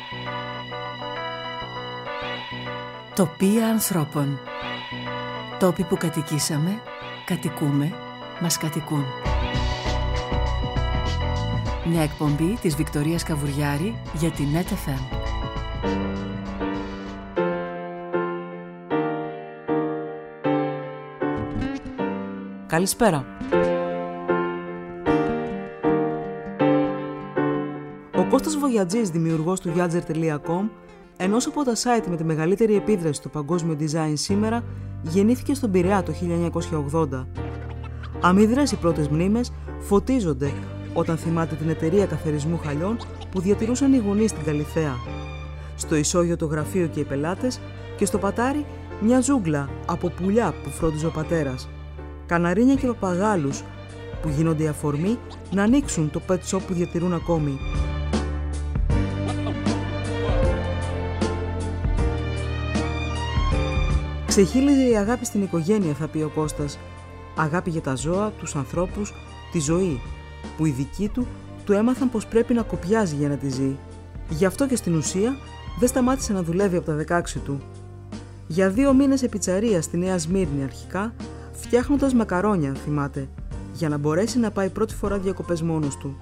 Τοπία ανθρώπων. Τόποι που κατοικήσαμε, κατοικούμε, μας κατοικούν. Μια εκπομπή της Βικτωρίας Καβουριάρη για την NetFM. Καλησπέρα. Ο Κώστας Βογιατζής, δημιουργός του Yadzer.com, ενός από τα site με τη μεγαλύτερη επίδραση στο παγκόσμιο design σήμερα, γεννήθηκε στον Πειραιά το 1980. Αμυδρές οι πρώτες μνήμες φωτίζονται όταν θυμάται την εταιρεία καθαρισμού χαλιών που διατηρούσαν οι γονείς στην Καλιθέα. Στο ισόγειο το γραφείο και οι πελάτες και στο πατάρι μια ζούγκλα από πουλιά που φρόντιζε ο πατέρας. Καναρίνια και παπαγάλους που γίνονται η αφορμή να ανοίξουν το pet shop που διατηρούν ακόμη. Ξεχύλιζε η αγάπη στην οικογένεια, θα πει ο Κώστας. Αγάπη για τα ζώα, τους ανθρώπους, τη ζωή, που οι δικοί του έμαθαν πως πρέπει να κοπιάζει για να τη ζει. Γι' αυτό και στην ουσία δεν σταμάτησε να δουλεύει από τα 16 του. Για 2 μήνες σε πιτσαρία στη Νέα Σμύρνη αρχικά, φτιάχνοντας μακαρόνια, θυμάται, για να μπορέσει να πάει πρώτη φορά διακοπές μόνος του.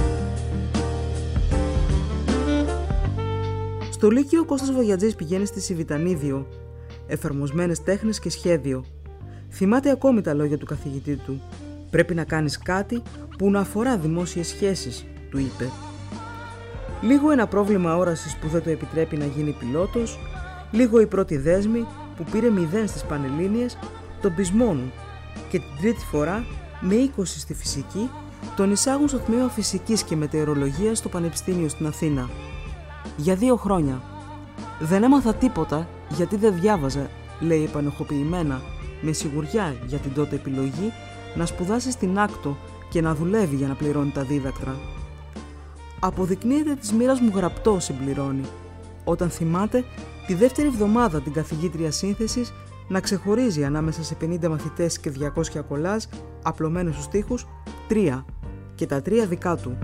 Στο Λύκειο ο Κώστας Βογιατζής πηγαίνει στη Σιβητανίδιο, εφαρμοσμένες τέχνες και σχέδιο. Θυμάται ακόμη τα λόγια του καθηγητή του. «Πρέπει να κάνεις κάτι που να αφορά δημόσιες σχέσεις», του είπε. Λίγο ένα πρόβλημα όρασης που δεν το επιτρέπει να γίνει πιλότος, λίγο η πρώτη δέσμη που πήρε 0 στις Πανελλήνιες, τον πεισμόνου και την τρίτη φορά, με 20 στη φυσική, τον εισάγουν στο τμήμα φυσικής και μετεωρολογίας στο Πανεπιστήμιο στην Αθήνα. Για 2 χρόνια. «Δεν έμαθα τίποτα γιατί δεν διάβαζα», λέει επανεχοποιημένα, με σιγουριά για την τότε επιλογή να σπουδάσει στην Άκτο και να δουλεύει για να πληρώνει τα δίδακτρα. «Αποδεικνύεται της μοίρας μου γραπτό», συμπληρώνει, όταν θυμάται τη δεύτερη εβδομάδα την καθηγήτρια σύνθεσης να ξεχωρίζει ανάμεσα σε 50 μαθητές και 200 κολλάζ απλωμένους στους τοίχους 3 και τα 3 δικά του.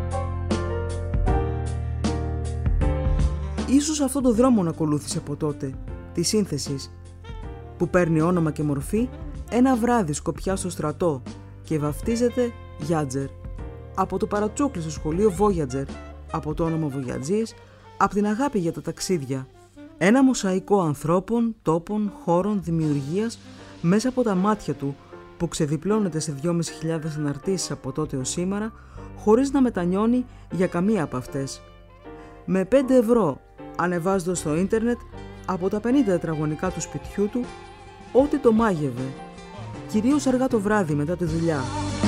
Ίσως αυτόν τον δρόμο να ακολούθησε από τότε, τη σύνθεσης, που παίρνει όνομα και μορφή ένα βράδυ σκοπιά στο στρατό και βαφτίζεται Yadzer. Από το παρατσούκλι στο σχολείο Voyager, από το όνομα Βογιατζής, από την αγάπη για τα ταξίδια. Ένα μοσαϊκό ανθρώπων, τόπων, χώρων, δημιουργίας μέσα από τα μάτια του που ξεδιπλώνεται σε 2.500 αναρτήσεις από τότε ως σήμερα, χωρίς να μετανιώνει για καμία από αυτές. Με 5 ευρώ, ανεβάζοντας στο ίντερνετ από τα 50 τετραγωνικά του σπιτιού του ό,τι το μάγευε, κυρίως αργά το βράδυ μετά τη δουλειά.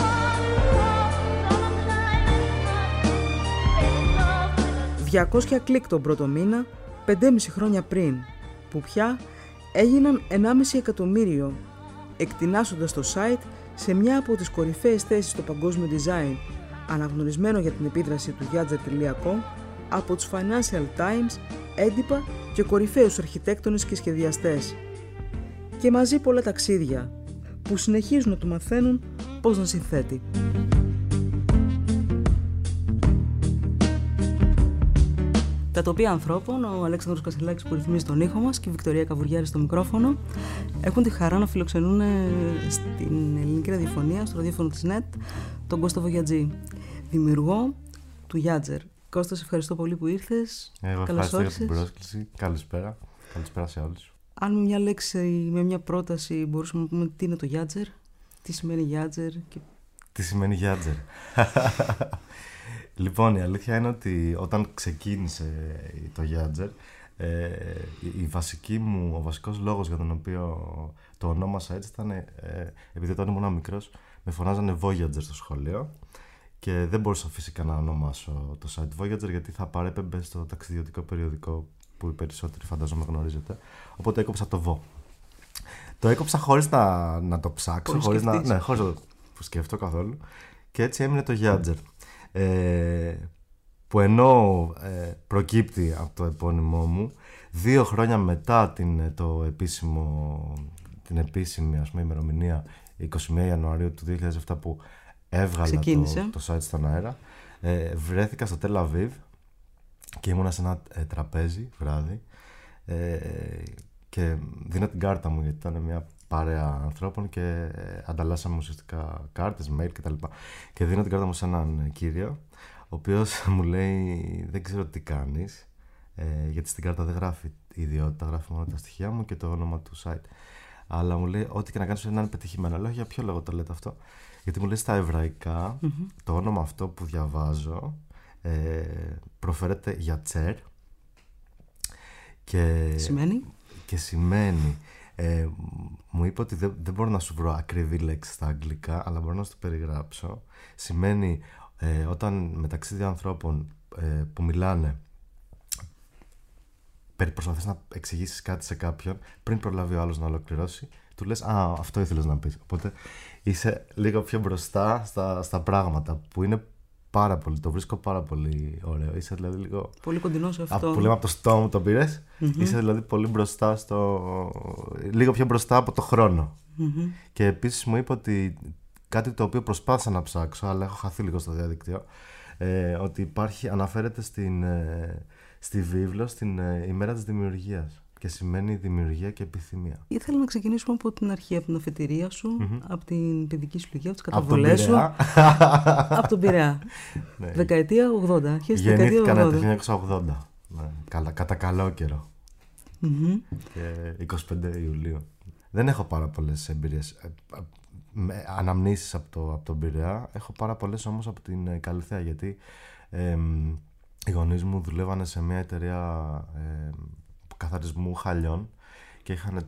$200 κλικ τον πρώτο μήνα, 5,5 χρόνια πριν, που πια έγιναν 1,5 εκατομμύριο, εκτινάσσοντας το site σε μια από τις κορυφαίες θέσεις στο παγκόσμιο design, αναγνωρισμένο για την επίδραση του Yadzer.com από τους Financial Times, έντυπα και κορυφαίους αρχιτέκτονες και σχεδιαστές. Και μαζί πολλά ταξίδια, που συνεχίζουν να του μαθαίνουν πώς να συνθέτει. Τα τοπία ανθρώπων, ο Αλέξανδρος Κασελάκης που ρυθμίζει τον ήχο μας και η Βικτωρία Καβουριάρη στο μικρόφωνο, έχουν τη χαρά να φιλοξενούν στην ελληνική ραδιοφωνία, στο ραδιόφωνο της NET, τον Κώστα Βογιατζή, δημιουργό του Yadzer. Κώστα, σε ευχαριστώ πολύ που ήρθες. Εγώ ευχαριστώ για την πρόσκληση. Καλησπέρα. Καλησπέρα σε όλους. Αν με μια λέξη, με μια πρόταση μπορούσαμε να πούμε τι είναι το Yadzer, τι σημαίνει Yadzer και... Τι σημαίνει Yadzer? Λοιπόν, η αλήθεια είναι ότι όταν ξεκίνησε το Yadzer, ο βασικός λόγος για τον οποίο το ονόμασα έτσι ήταν επειδή όταν ήμουν μικρός με φωνάζανε Voyager στο σχολείο και δεν μπορούσα φυσικά να ονομάσω το site Voyager γιατί θα παρέπεμπε στο ταξιδιωτικό περιοδικό που οι περισσότεροι φαντάζομαι γνωρίζετε, οπότε έκοψα το Vo. Το έκοψα χωρίς να το ψάξω, χωρίς να το σκεφτώ καθόλου και έτσι έμεινε το Yadzer. Που ενώ προκύπτει από το επώνυμό μου 2 χρόνια μετά την επίσημη ας πούμε, ημερομηνία 21 Ιανουαρίου του 2007 που έβγαλα το site στον αέρα, βρέθηκα στο Τελ Αβίβ και ήμουνα σε ένα τραπέζι βράδυ και δίνω την κάρτα μου γιατί ήταν μια παρέα ανθρώπων και ανταλλάσσαμε ουσιαστικά κάρτες, mail κτλ. Και δίνω την κάρτα μου σε έναν κύριο, ο οποίος μου λέει δεν ξέρω τι κάνεις, γιατί στην κάρτα δεν γράφει η ιδιότητα, γράφει μόνο τα στοιχεία μου και το όνομα του site. Αλλά μου λέει ό,τι και να κάνεις να είναι πετυχημένο. Λέω για ποιο λόγο το λέτε αυτό? Γιατί μου λέει στα εβραϊκά το όνομα αυτό που διαβάζω προφέρεται για τσέρ και σημαίνει μου είπε ότι δεν μπορώ να σου βρω ακριβή λέξη στα αγγλικά, αλλά μπορώ να σου το περιγράψω. Σημαίνει όταν μεταξύ δύο ανθρώπων που μιλάνε προσπαθείς να εξηγήσεις κάτι σε κάποιον, πριν προλάβει ο άλλος να ολοκληρώσει, του λες αυτό ήθελες να πεις. Οπότε είσαι λίγο πιο μπροστά στα πράγματα, που είναι πάρα πολύ, το βρίσκω πάρα πολύ ωραίο. Είσαι δηλαδή λίγο πολύ κοντινό σε αυτό. Που λέμε από το στόμα μου το πήρες. Είσαι δηλαδή πολύ μπροστά λίγο πιο μπροστά από το χρόνο. Και επίσης μου είπε ότι κάτι το οποίο προσπάθησα να ψάξω, αλλά έχω χαθεί λίγο στο διαδίκτυο, ότι αναφέρεται στη βίβλο στην ημέρα της δημιουργίας και σημαίνει δημιουργία και επιθυμία. Ήθελα να ξεκινήσουμε από την αρχή, από την αφετηρία σου, από την παιδική σου ηλικία, από τις καταβολές σου. Από τον Πειραιά. Ναι. Δεκαετία 80. Γεννήθηκα το 1980. Ναι. Κατά καλό καιρό. Και 25 Ιουλίου. Δεν έχω πάρα πολλές εμπειρίες. Αναμνήσεις από τον Πειραιά. Έχω πάρα πολλές όμως από την Καλυθέα, γιατί οι γονείς μου δουλεύανε σε μια εταιρεία καθαρισμού χαλιών και είχαν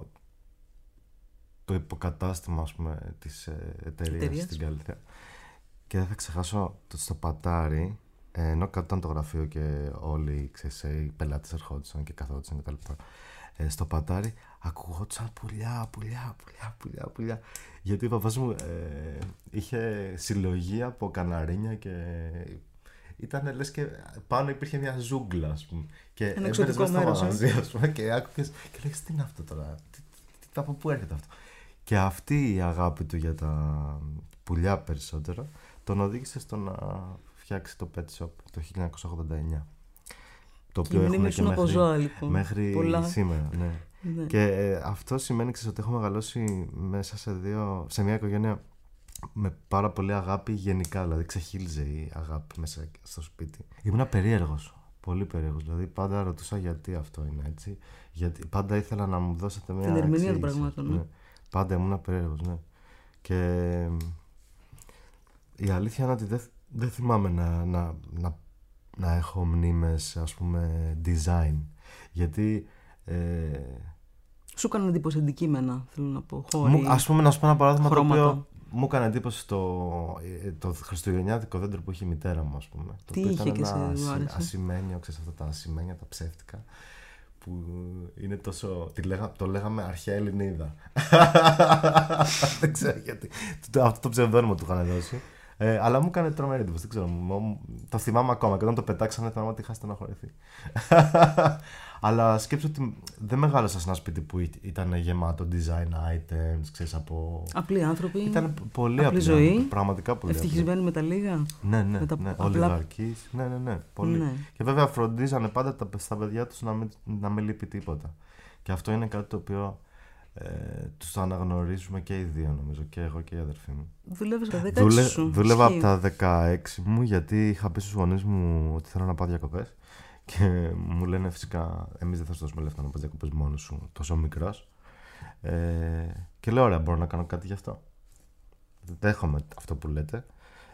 το υποκατάστημα, ας πούμε, της εταιρείας στην Καλυθέα. Και δεν θα ξεχάσω στο Πατάρι, ενώ κάτω ήταν το γραφείο και όλοι οι πελάτες ερχόντουσαν και καθόντουσαν κτλ. Στο Πατάρι ακουγόντουσαν πουλιά. Γιατί ο παπάς μου είχε συλλογή από καναρίνια και ήταν λες και πάνω υπήρχε μια ζούγκλα, ας πούμε. Και έβγαινες μέσα στο μαγαζί, ας πούμε, και άκουγες και λέγες τι είναι αυτό τώρα, από πού έρχεται αυτό. Και αυτή η αγάπη του για τα πουλιά περισσότερο τον οδήγησε στο να φτιάξει το Pet Shop το 1989. Το οποίο έχουμε και μέχρι πολλά. Σήμερα. Ναι. Ναι. Και αυτό σημαίνει ότι έχω μεγαλώσει μέσα σε μια οικογένεια με πάρα πολύ αγάπη γενικά, δηλαδή ξεχύλιζε η αγάπη μέσα στο σπίτι. Ήμουνα περίεργος, πολύ περίεργος, δηλαδή πάντα ρωτούσα γιατί αυτό είναι έτσι, γιατί πάντα ήθελα να μου δώσετε μια εξήγηση. Την ερμηνεία των πραγμάτων, ναι. Πάντα ήμουνα περίεργος, ναι. Και η αλήθεια είναι ότι δεν θυμάμαι να έχω μνήμες, ας πούμε, design, γιατί σου έκαναν εντύπωση αντικείμενα, θέλω να πω, χώροι. Ας πούμε, να σου πω ένα παράδειγμα χρώματα. Το οποίο μου έκανε εντύπωση το χριστουγεννιάτικο δέντρο που είχε η μητέρα μου, ας πούμε. Τι είχε και σε άρεσε? Ασημένιο, ξέρεις αυτά τα ασημένια, τα ψεύτικα, που είναι τόσο, το λέγαμε αρχαία Ελληνίδα. Δεν ξέρω γιατί. Αυτό το ψευδόνυμο του είχαν δώσει. Αλλά μου έκανε τρομερή εντύπωση, δεν ξέρω. Το θυμάμαι ακόμα και όταν το πετάξανε θυμάμαι ότι είχα στεναχωρηθεί. Αλλά σκέψου ότι δεν μεγάλωσα σε ένα σπίτι που ήταν γεμάτο design items, ξέρεις, από... Απλοί άνθρωποι, ήταν πολύ απλή ζωή, άνθρωποι, πραγματικά πολύ ευτυχισμένοι με τα λίγα. Ναι, ολιγαρκείς, ναι, πολύ. Ναι. Και βέβαια φροντίζανε πάντα στα παιδιά τους να μην λείπει τίποτα. Και αυτό είναι κάτι το οποίο τους το αναγνωρίζουμε και οι δύο, νομίζω, και εγώ και η αδερφή μου. Δουλεύεις τα 16 σου? Δούλευα από τα 16 μου, γιατί είχα πει στους γονείς μου ότι θέλω να πάω διακοπές. Και μου λένε φυσικά, εμείς δεν θα σου δώσουμε λεφτά να πας διακοπές μόνος σου, τόσο μικρός. Και λέω, ωραία, μπορώ να κάνω κάτι γι' αυτό. Δέχομαι αυτό που λέτε.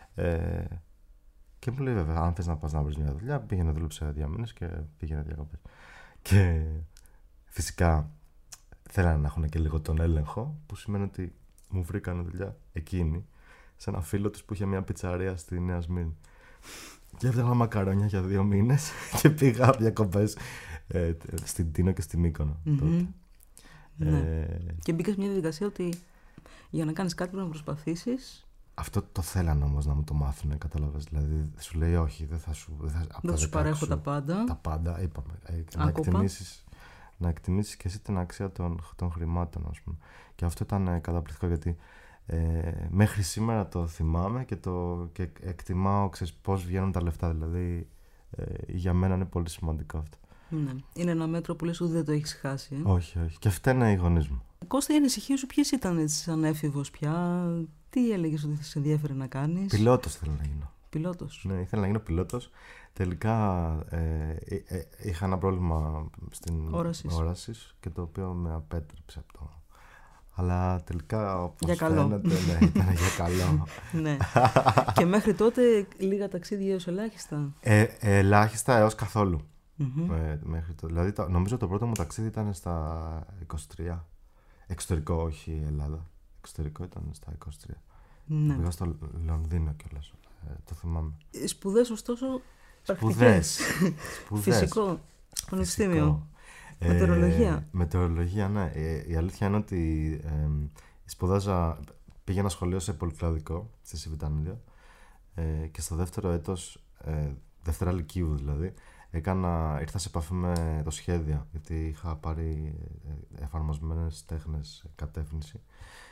Και μου λέει, βέβαια, αν θες να πας να βρεις μια δουλειά, πήγαινε, δούλεψε 2 μήνες και πήγαινε διακοπές. Και φυσικά θέλανε να έχουν και λίγο τον έλεγχο, που σημαίνει ότι μου βρήκανε δουλειά εκείνη, σε ένα φίλο τους που είχε μια πιτσαρία στη Νέα Σμύρνη. Και έβγαλα μακαρόνια για 2 μήνες και πήγα διακοπές στην Τίνο και στη Μύκονο. Τότε. Ναι. Και μπήκα σε μια διαδικασία ότι για να κάνεις κάτι πρέπει να προσπαθήσεις. Αυτό το θέλανε όμως να μου το μάθουν, κατάλαβες. Δηλαδή σου λέει όχι, δεν θα σου παρέχω τα πάντα. Τα πάντα, είπαμε. Να εκτιμήσεις και εσύ την αξία των χρημάτων, ας πούμε. Και αυτό ήταν καταπληκτικό, γιατί μέχρι σήμερα το θυμάμαι και εκτιμάω, ξέρεις, πώς βγαίνουν τα λεφτά. Δηλαδή για μένα είναι πολύ σημαντικό αυτό. Ναι. Είναι ένα μέτρο που λες ότι δεν το έχεις χάσει. Όχι. Και φταίνε οι γονείς μου. Κώστα, η ανησυχία σου ποιες ήταν έτσι σαν έφηβος πια? Τι έλεγες ότι θα σε ενδιαφέρει να κάνεις? Πιλότος θέλω να γίνω. Πιλότος. Ναι, ήθελα να γίνω πιλότος. Τελικά είχα ένα πρόβλημα στην όραση και το οποίο με απέτρεψε από το... Αλλά τελικά, όπως φαίνεται, ναι, ήταν για καλό. Ναι. Και μέχρι τότε λίγα ταξίδια έως ελάχιστα? Ελάχιστα έως καθόλου. Μέχρι δηλαδή, νομίζω το πρώτο μου ταξίδι ήταν στα 23. Εξωτερικό, όχι Ελλάδα. Εξωτερικό ήταν στα 23. Ναι. Πήγα στο Λονδίνο κιόλας. Το θυμάμαι. Σπουδές, ωστόσο, πρακτικές. Φυσικό. Πανεπιστήμιο. Μετεωρολογία. Μετεωρολογία, ναι. Η αλήθεια είναι ότι πήγαινα σχολείο σε πολυκλαδικό, στη Σιβητανίδιο, και στο δεύτερο έτος, δευτέρα λυκείου δηλαδή, ήρθα σε επαφή με το σχέδιο, γιατί είχα πάρει εφαρμοσμένες τέχνες κατεύθυνση,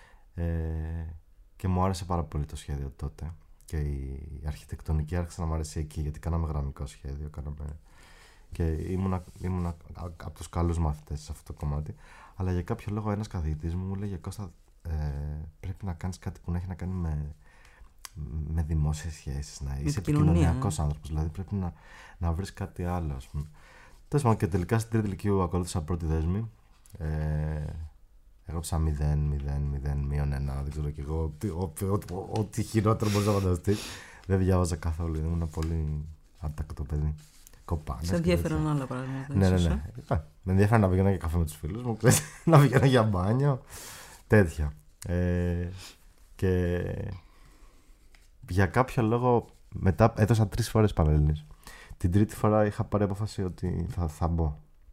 και μου άρεσε πάρα πολύ το σχέδιο τότε. Και η αρχιτεκτονική άρχισε να μου αρέσει εκεί, γιατί κάναμε γραμμικό σχέδιο, και ήμουν από τους καλούς μαθητές σε αυτό το κομμάτι. Αλλά για κάποιο λόγο ένας καθηγητής μου λέγε: Κώστα, πρέπει να κάνεις κάτι που να έχει να κάνει με δημόσιες σχέσεις, να είσαι επικοινωνιακός άνθρωπος, δηλαδή πρέπει να βρεις κάτι άλλο, ας πούμε. Τέλος πάντων, και τελικά στην τρίτη λυκείου ακολούθησα πρώτη δέσμη. Έγραψα 0, 0, 0, μείον 1, δεν ξέρω κι εγώ, ό,τι χειρότερο μπορείς να φανταστείς. Δεν διάβαζα καθόλου, ήμουν πολύ άτακτο παιδί. Σε ενδιαφέρον άλλα πράγματα? Ναι. Με ενδιαφέρον να πηγαίνω για καφέ με τους φίλους μου, να πηγαίνω για μπάνιο, τέτοια. Και για κάποιο λόγο μετά έδωσα 3 φορές Πανελλήνιες. Την τρίτη φορά είχα πάρει απόφαση ότι θα μπω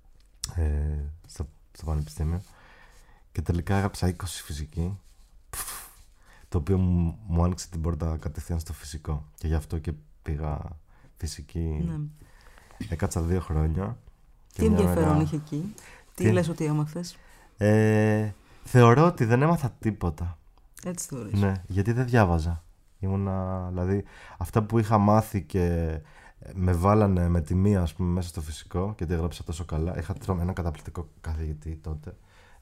στο πανεπιστήμιο, και τελικά έγραψα 20 φυσική, το οποίο μου άνοιξε την πόρτα κατευθείαν στο φυσικό, και γι' αυτό και πήγα φυσική. Ναι. Έκατσα 2 χρόνια. Τι ενδιαφέρον είχε εκεί? Τι λες ότι έμαθες? Θεωρώ ότι δεν έμαθα τίποτα. Έτσι θεωρείς? Ναι, γιατί δεν διάβαζα. Δηλαδή, αυτά που είχα μάθει και με βάλανε με τη μία, ας πούμε, μέσα στο φυσικό, γιατί έγραψα τόσο καλά. Είχα ένα καταπληκτικό καθηγητή τότε.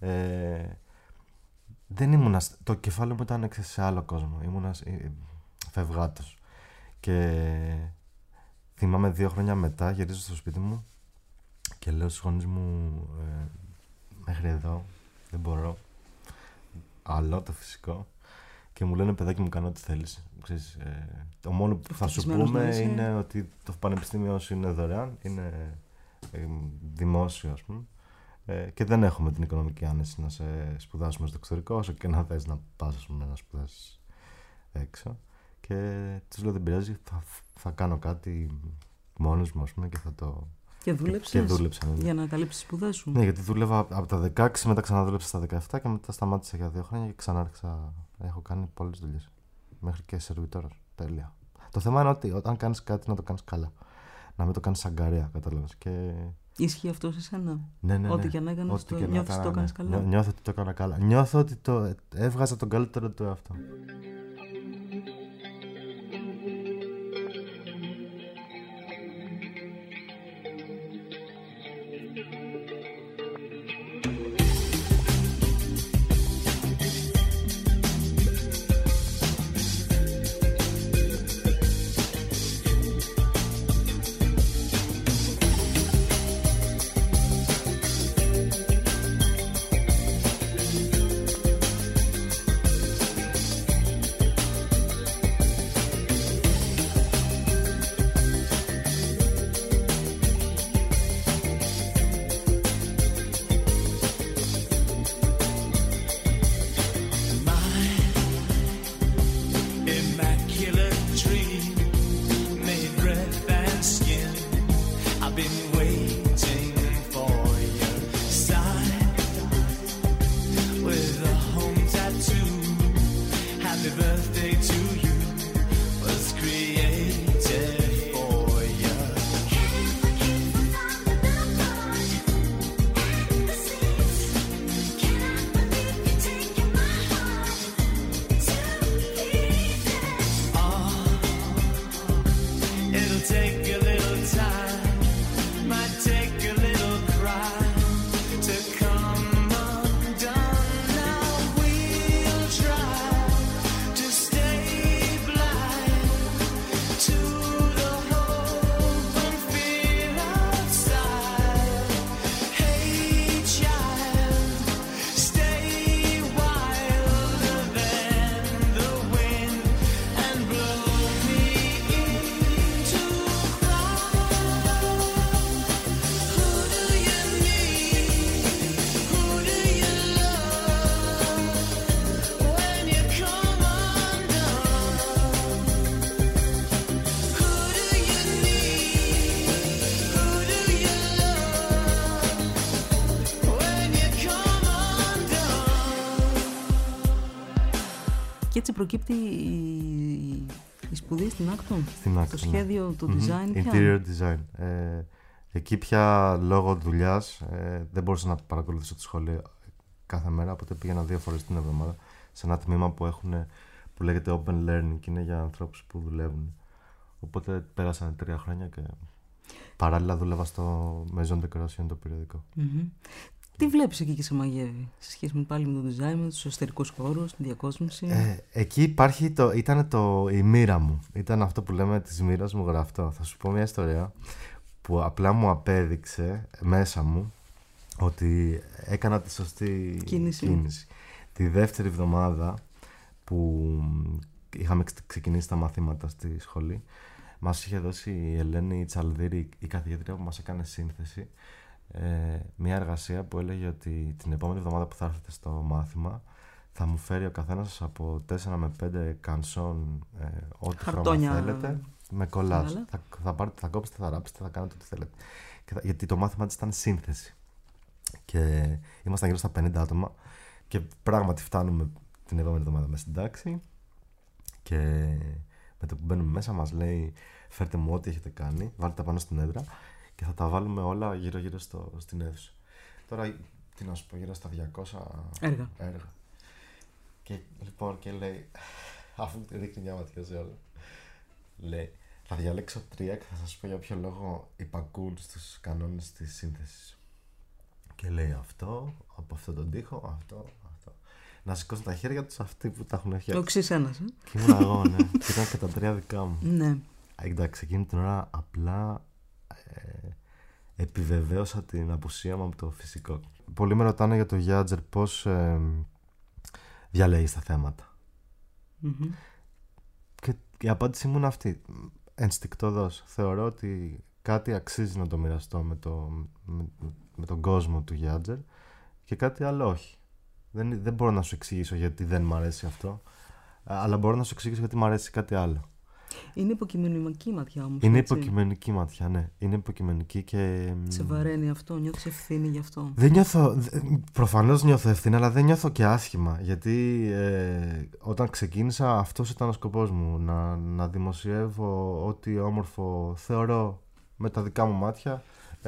Δεν ήμουνα... Το κεφάλι μου ήταν σε άλλο κόσμο. Ήμουνα φευγάτος. Και θυμάμαι 2 χρόνια μετά γυρίζω στο σπίτι μου και λέω στους γονείς μου: μέχρι εδώ, δεν μπορώ. Άλλο το φυσικό. Και μου λένε: παιδάκι μου, κάνω ό,τι θέλεις. Ξέρεις, το μόνο που θα σου πούμε είναι ότι το πανεπιστήμιο σου είναι δωρεάν, είναι δημόσιο, ας πούμε, και δεν έχουμε την οικονομική άνεση να σε σπουδάσουμε στο εξωτερικό, όσο και να θες να πας, ας πούμε, να σπουδάσεις έξω. Και τους λέω: δεν πειράζει, θα κάνω κάτι μόνος μου, ας πούμε, και θα το... Και δούλεψες? Και δούλεψα, ναι. Για να καλύψεις τις σπουδές σου? Ναι, γιατί δούλευα από τα 16, μετά ξαναδούλεψα στα 17 και μετά σταμάτησα για 2 χρόνια και ξανάρχισα. Έχω κάνει πολλές δουλειές. Μέχρι και σερβιτόρος. Τέλεια. Το θέμα είναι ότι όταν κάνεις κάτι να το κάνεις καλά. Να μην το κάνεις αγκαρία, κατάλαβες. Και... Ισχύει αυτό σε σένα? Ναι. Ό,τι και να έκανες, νιώθεις ότι το έκανες καλά? Νιώθω ότι το έκανα καλά. Νιώθω ότι έβγαζα τον καλύτερο του εαυτό. Και έτσι προκύπτει η σπουδή στην Acton. Το σχέδιο, το design. Interior design. Εκεί πια λόγω δουλειάς δεν μπορούσα να παρακολουθήσω το σχολείο κάθε μέρα, οπότε πήγαινα 2 φορές την εβδομάδα σε ένα τμήμα που λέγεται Open Learning και είναι για ανθρώπους που δουλεύουν. Οπότε πέρασαν 3 χρόνια και παράλληλα δούλευα στο Maison Decoration, το περιοδικό. Τι βλέπεις εκεί και σε μαγεύει σε σχέση πάλι με το design, με τους εσωτερικούς χώρους, τη διακόσμηση? Εκεί ήταν η μοίρα μου. Ήταν αυτό που λέμε της μοίρας μου γραφτό. Θα σου πω μια ιστορία που απλά μου απέδειξε μέσα μου ότι έκανα τη σωστή κίνηση. Τη δεύτερη εβδομάδα που είχαμε ξεκινήσει τα μαθήματα στη σχολή, μας είχε δώσει η Ελένη Τσαλδίρη, η καθηγήτρια που μας έκανε σύνθεση, μια εργασία που έλεγε ότι την επόμενη εβδομάδα που θα έρθετε στο μάθημα θα μου φέρει ο καθένας από 4 με 5 κανσόν, ό,τι χρώμα θέλετε, με κολλάζ. Θα κόψετε, θα ράψετε, θα κάνετε ό,τι θέλετε. Γιατί το μάθημα της ήταν σύνθεση. Και ήμασταν γύρω στα 50 άτομα και πράγματι φτάνουμε την επόμενη εβδομάδα μέσα στην τάξη και με το που μπαίνουμε μέσα μας λέει φέρτε μου ό,τι έχετε κάνει, βάλτε τα πάνω στην έδρα και θα τα βάλουμε όλα γύρω-γύρω στην αίθουσα. Τώρα, τι να σου πω, γύρω στα 200 έργα. Και λοιπόν, και λέει, αφού ρίχνει μια ματιά σε όλα, λέει, θα διαλέξω 3 και θα σας πω για ποιο λόγο υπακούν στους κανόνες της σύνθεσης. Και λέει αυτό, από αυτόν τον τοίχο, αυτό. Να σηκώσουν τα χέρια τους αυτοί που τα έχουν φτιάξει. Το εξής ένας. Και ήμουν εγώ, ναι. Και ήταν και τα 3 δικά μου. Ναι. Εντάξει, εκείνη την ώρα απλά επιβεβαίωσα την απουσία μου από το φυσικό. Πολλοί με ρωτάνε για το Γιάτζερ πώς διαλέγεις τα θέματα. Και η απάντηση μου είναι αυτή. Ενστικτωδώς. Θεωρώ ότι κάτι αξίζει να το μοιραστώ με τον κόσμο του Γιάτζερ και κάτι άλλο όχι. Δεν μπορώ να σου εξηγήσω γιατί δεν μ' αρέσει αυτό, αλλά μπορώ να σου εξηγήσω γιατί μ' αρέσει κάτι άλλο. Είναι υποκειμενική ματιά όμως. Είναι υποκειμενική ματιά, ναι. Είναι υποκειμενική και. Σε βαραίνει αυτό, νιώθεις ευθύνη γι' αυτό? Δεν νιώθω. Προφανώς νιώθω ευθύνη, αλλά δεν νιώθω και άσχημα. Γιατί όταν ξεκίνησα, αυτός ήταν ο σκοπός μου. Να δημοσιεύω ό,τι όμορφο θεωρώ με τα δικά μου μάτια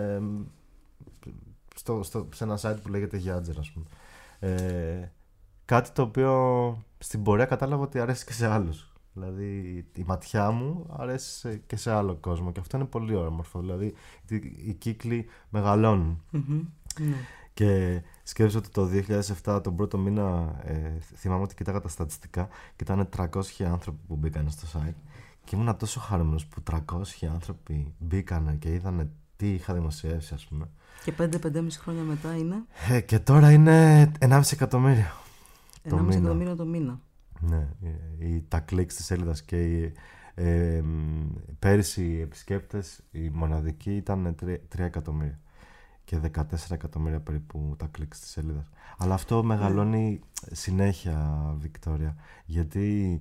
σε ένα site που λέγεται Γιάτζερ, ας πούμε. Κάτι το οποίο στην πορεία κατάλαβα ότι αρέσει και σε άλλους. Δηλαδή η ματιά μου αρέσει και σε άλλο κόσμο και αυτό είναι πολύ όμορφο. Δηλαδή οι κύκλοι μεγαλώνουν. Ναι. Και σκέφτομαι ότι το 2007 τον πρώτο μήνα θυμάμαι ότι κοίταγα τα στατιστικά και ήταν 300 άνθρωποι που μπήκαν στο site και ήμουν τόσο χαρούμενος που 300 άνθρωποι μπήκαν και είδαν τι είχα δημοσιεύσει, ας πούμε. Και 5-5,5 χρόνια μετά είναι? Και τώρα είναι 1,5 εκατομμύριο. 1,5 εκατομμύριο το μήνα. Ναι, τα κλικ της σελίδας και πέρυσι οι επισκέπτες, οι μοναδικοί ήταν 3 εκατομμύρια και 14 εκατομμύρια περίπου τα κλικ της σελίδας. Αλλά αυτό μεγαλώνει συνέχεια, Βικτόρια, γιατί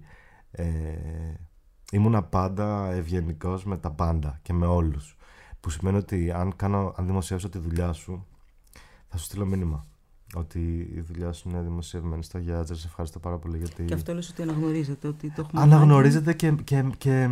ήμουνα πάντα ευγενικός με τα πάντα και με όλους. Που σημαίνει ότι αν δημοσιεύσω τη δουλειά σου, θα σου στείλω μήνυμα. Ότι η δουλειά σου είναι δημοσιευμένη στο Γιάτζερ. Σε ευχαριστώ πάρα πολύ γιατί. Και αυτό λες ότι αναγνωρίζετε, ότι το έχουμε. Αναγνωρίζετε και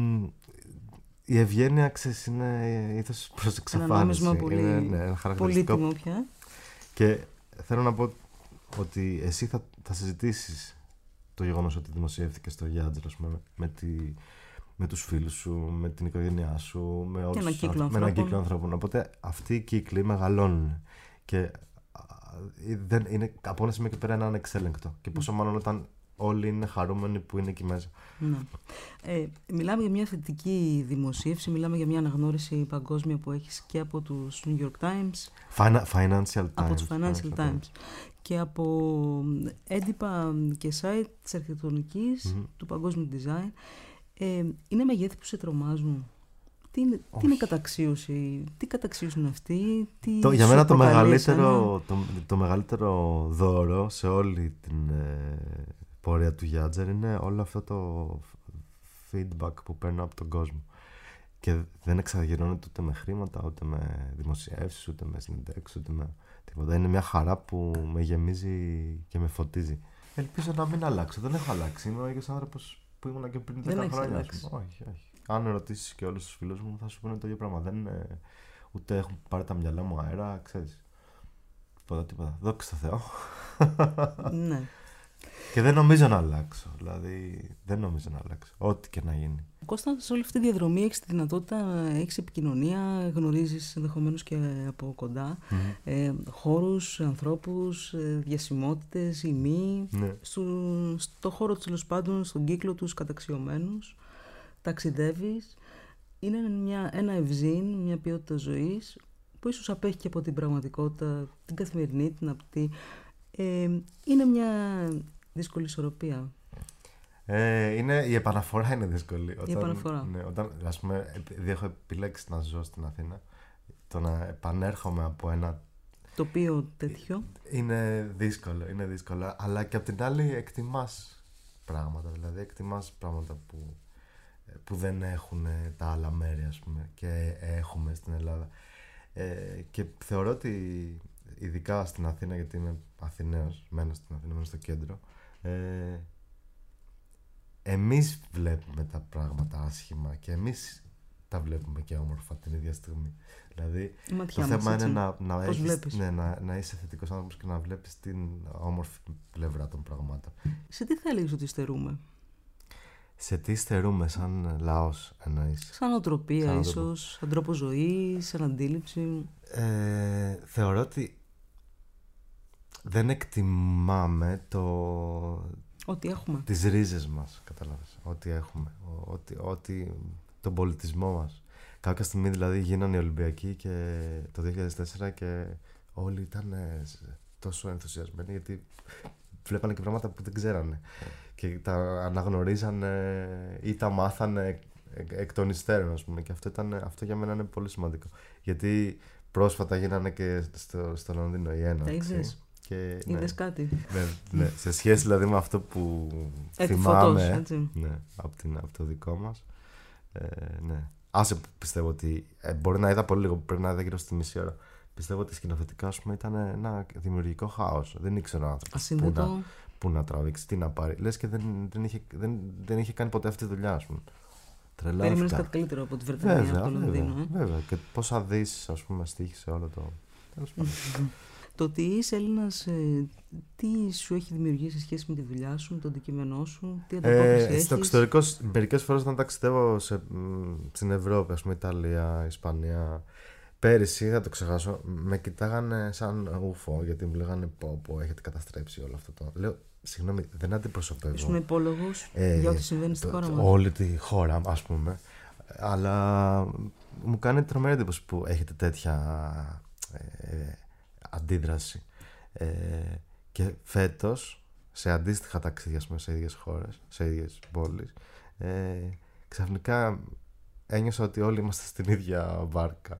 η ευγένεια, ξέρεις, είναι ήθος προς εξαφάνιση. Ένα νόμισμα είναι χαρακτηριστικό. Πολύτιμο πια. Και θέλω να πω ότι εσύ θα συζητήσεις το γεγονός ότι δημοσιεύθηκε στο Γιάτζερ, ας πούμε, με τους φίλους σου, με την οικογένειά σου, με έναν κύκλο ανθρώπων. Οπότε αυτοί οι κύκλοι μεγαλώνουν και είναι από ένα σημείο και πέρα είναι ανεξέλεγκτο. Και πόσο μάλλον όταν όλοι είναι χαρούμενοι που είναι εκεί μέσα. Ναι. Μιλάμε για μια θετική δημοσίευση, μιλάμε για μια αναγνώριση παγκόσμια που έχεις και από τους New York Times, Financial Times. Από τους Financial Times και από έντυπα και site της αρχιτεκτονικής, του παγκόσμιου design. Είναι μεγέθη που σε τρομάζουν? Τι είναι καταξίωση, τι καταξίωση είναι αυτή? Για μένα το μεγαλύτερο δώρο σε όλη την πορεία του Γιάτζερ είναι όλο αυτό το feedback που παίρνω από τον κόσμο. Και δεν εξαγγελώνεται ούτε με χρήματα, ούτε με δημοσιεύσεις, ούτε με συνεντεύξεις, ούτε με τίποτα. Είναι μια χαρά που με γεμίζει και με φωτίζει. Ελπίζω να μην αλλάξω. Δεν έχω αλλάξει. Είμαι ο ίδιος άνθρωπος που ήμουν και πριν 10 χρόνια. Όχι. Αν ρωτήσεις και όλους τους φίλους μου, θα σου πούνε το ίδιο πράγμα. Δεν, ούτε έχουν πάρει τα μυαλά μου αέρα, ξέρεις. Τίποτα. Δόξα τω Θεώ. Ναι. Και δεν νομίζω να αλλάξω. Δηλαδή, δεν νομίζω να αλλάξω. Ό,τι και να γίνει. Κώστα, σε όλη αυτή τη διαδρομή έχεις τη δυνατότητα, έχεις επικοινωνία, γνωρίζεις ενδεχομένως και από κοντά χώρους, ανθρώπους, διασημότητες ή μη, Ναι. στο χώρο τους, τέλος πάντων, στον κύκλο τους καταξιωμένους, ταξιδεύεις. Είναι ένα ευζήν, μια ποιότητα ζωής που ίσως απέχει και από την πραγματικότητα, την καθημερινή, την απτή. Είναι μια δύσκολη ισορροπία. Η επαναφορά είναι δύσκολη. Η επαναφορά. Ναι, ας πούμε, επειδή έχω επιλέξει να ζω στην Αθήνα, το να επανέρχομαι από ένα τοπίο τέτοιο. Είναι δύσκολο. Αλλά και απ' την άλλη εκτιμάς πράγματα. Δηλαδή εκτιμάς πράγματα που δεν έχουν τα άλλα μέρη, ας πούμε, και έχουμε στην Ελλάδα. Και θεωρώ ότι ειδικά στην Αθήνα, γιατί είμαι Αθηναίος, μένω στην Αθήνα, μένω στο κέντρο, εμείς βλέπουμε τα πράγματα άσχημα και εμείς τα βλέπουμε και όμορφα την ίδια στιγμή. Δηλαδή το θέμα είναι να είσαι θετικός άνθρωπος και να βλέπεις την όμορφη πλευρά των πραγμάτων. Σε τι θα έλεγες ότι υστερούμε? Σε τι υστερούμε σαν λαός εννοείς? Σαν οτροπία ίσως, σαν τρόπο ζωής, σαν αντίληψη. Θεωρώ ότι δεν εκτιμάμε ό,τι έχουμε. Τις ρίζες μας, καταλάβεις. Ό,τι έχουμε. Τον πολιτισμό μας. Κάποια στιγμή δηλαδή γίνανε οι Ολυμπιακοί και το 2004 και όλοι ήταν τόσο ενθουσιασμένοι γιατί βλέπανε και πράγματα που δεν ξέρανε και τα αναγνωρίζανε ή τα μάθανε εκ των υστέρων, ας πούμε, και αυτό για μένα είναι πολύ σημαντικό, γιατί πρόσφατα γίνανε και στο Λονδίνο η έναρξη. Είδες κάτι? Ναι, σε σχέση δηλαδή με αυτό που θυμάμαι από το δικό μας. Ναι. Άσε που πιστεύω ότι μπορεί να είδα πολύ λίγο, πρέπει να είδα γύρω στη μισή ώρα. Πιστεύω ότι σκηνοθετικά, ας πούμε, ήταν ένα δημιουργικό χάος. Δεν ήξερα ο άνθρωπος πού να τραβήξει, τι να πάρει. Λες και δεν είχε κάνει ποτέ αυτή τη δουλειά, ας πούμε. Τρελά. Περίμενες κάτι καλύτερο από τη Βρετανία, από το Λονδίνο. Βέβαια. Και πόσα δις, ας πούμε, στοίχησε όλο το. Τέλος πάντων. Το ότι είσαι Έλληνας, τι σου έχει δημιουργήσει σε σχέση με τη δουλειά σου, με το αντικείμενό σου, τι ανταπόκριση έχεις? Στο εξωτερικό, μερικές φορές όταν ταξιδεύω στην Ευρώπη, ας πούμε, Ιταλία, Ισπανία, πέρυσι, θα το ξεχάσω, με κοιτάγανε σαν ουφό, γιατί μου λέγανε πω, έχετε καταστρέψει όλο αυτό το. Λέω, συγγνώμη, δεν αντιπροσωπεύω. Ήσουν υπόλογος για ό,τι συμβαίνει στη χώρα μας. Όλη τη χώρα, ας πούμε. Αλλά μου κάνει τρομερή εντύπωση που έχετε τέτοια αντίδραση. Και φέτος, σε αντίστοιχα ταξίδια σε ίδιες χώρες, σε ίδιες πόλεις, ξαφνικά ένιωσα ότι όλοι είμαστε στην ίδια βάρκα.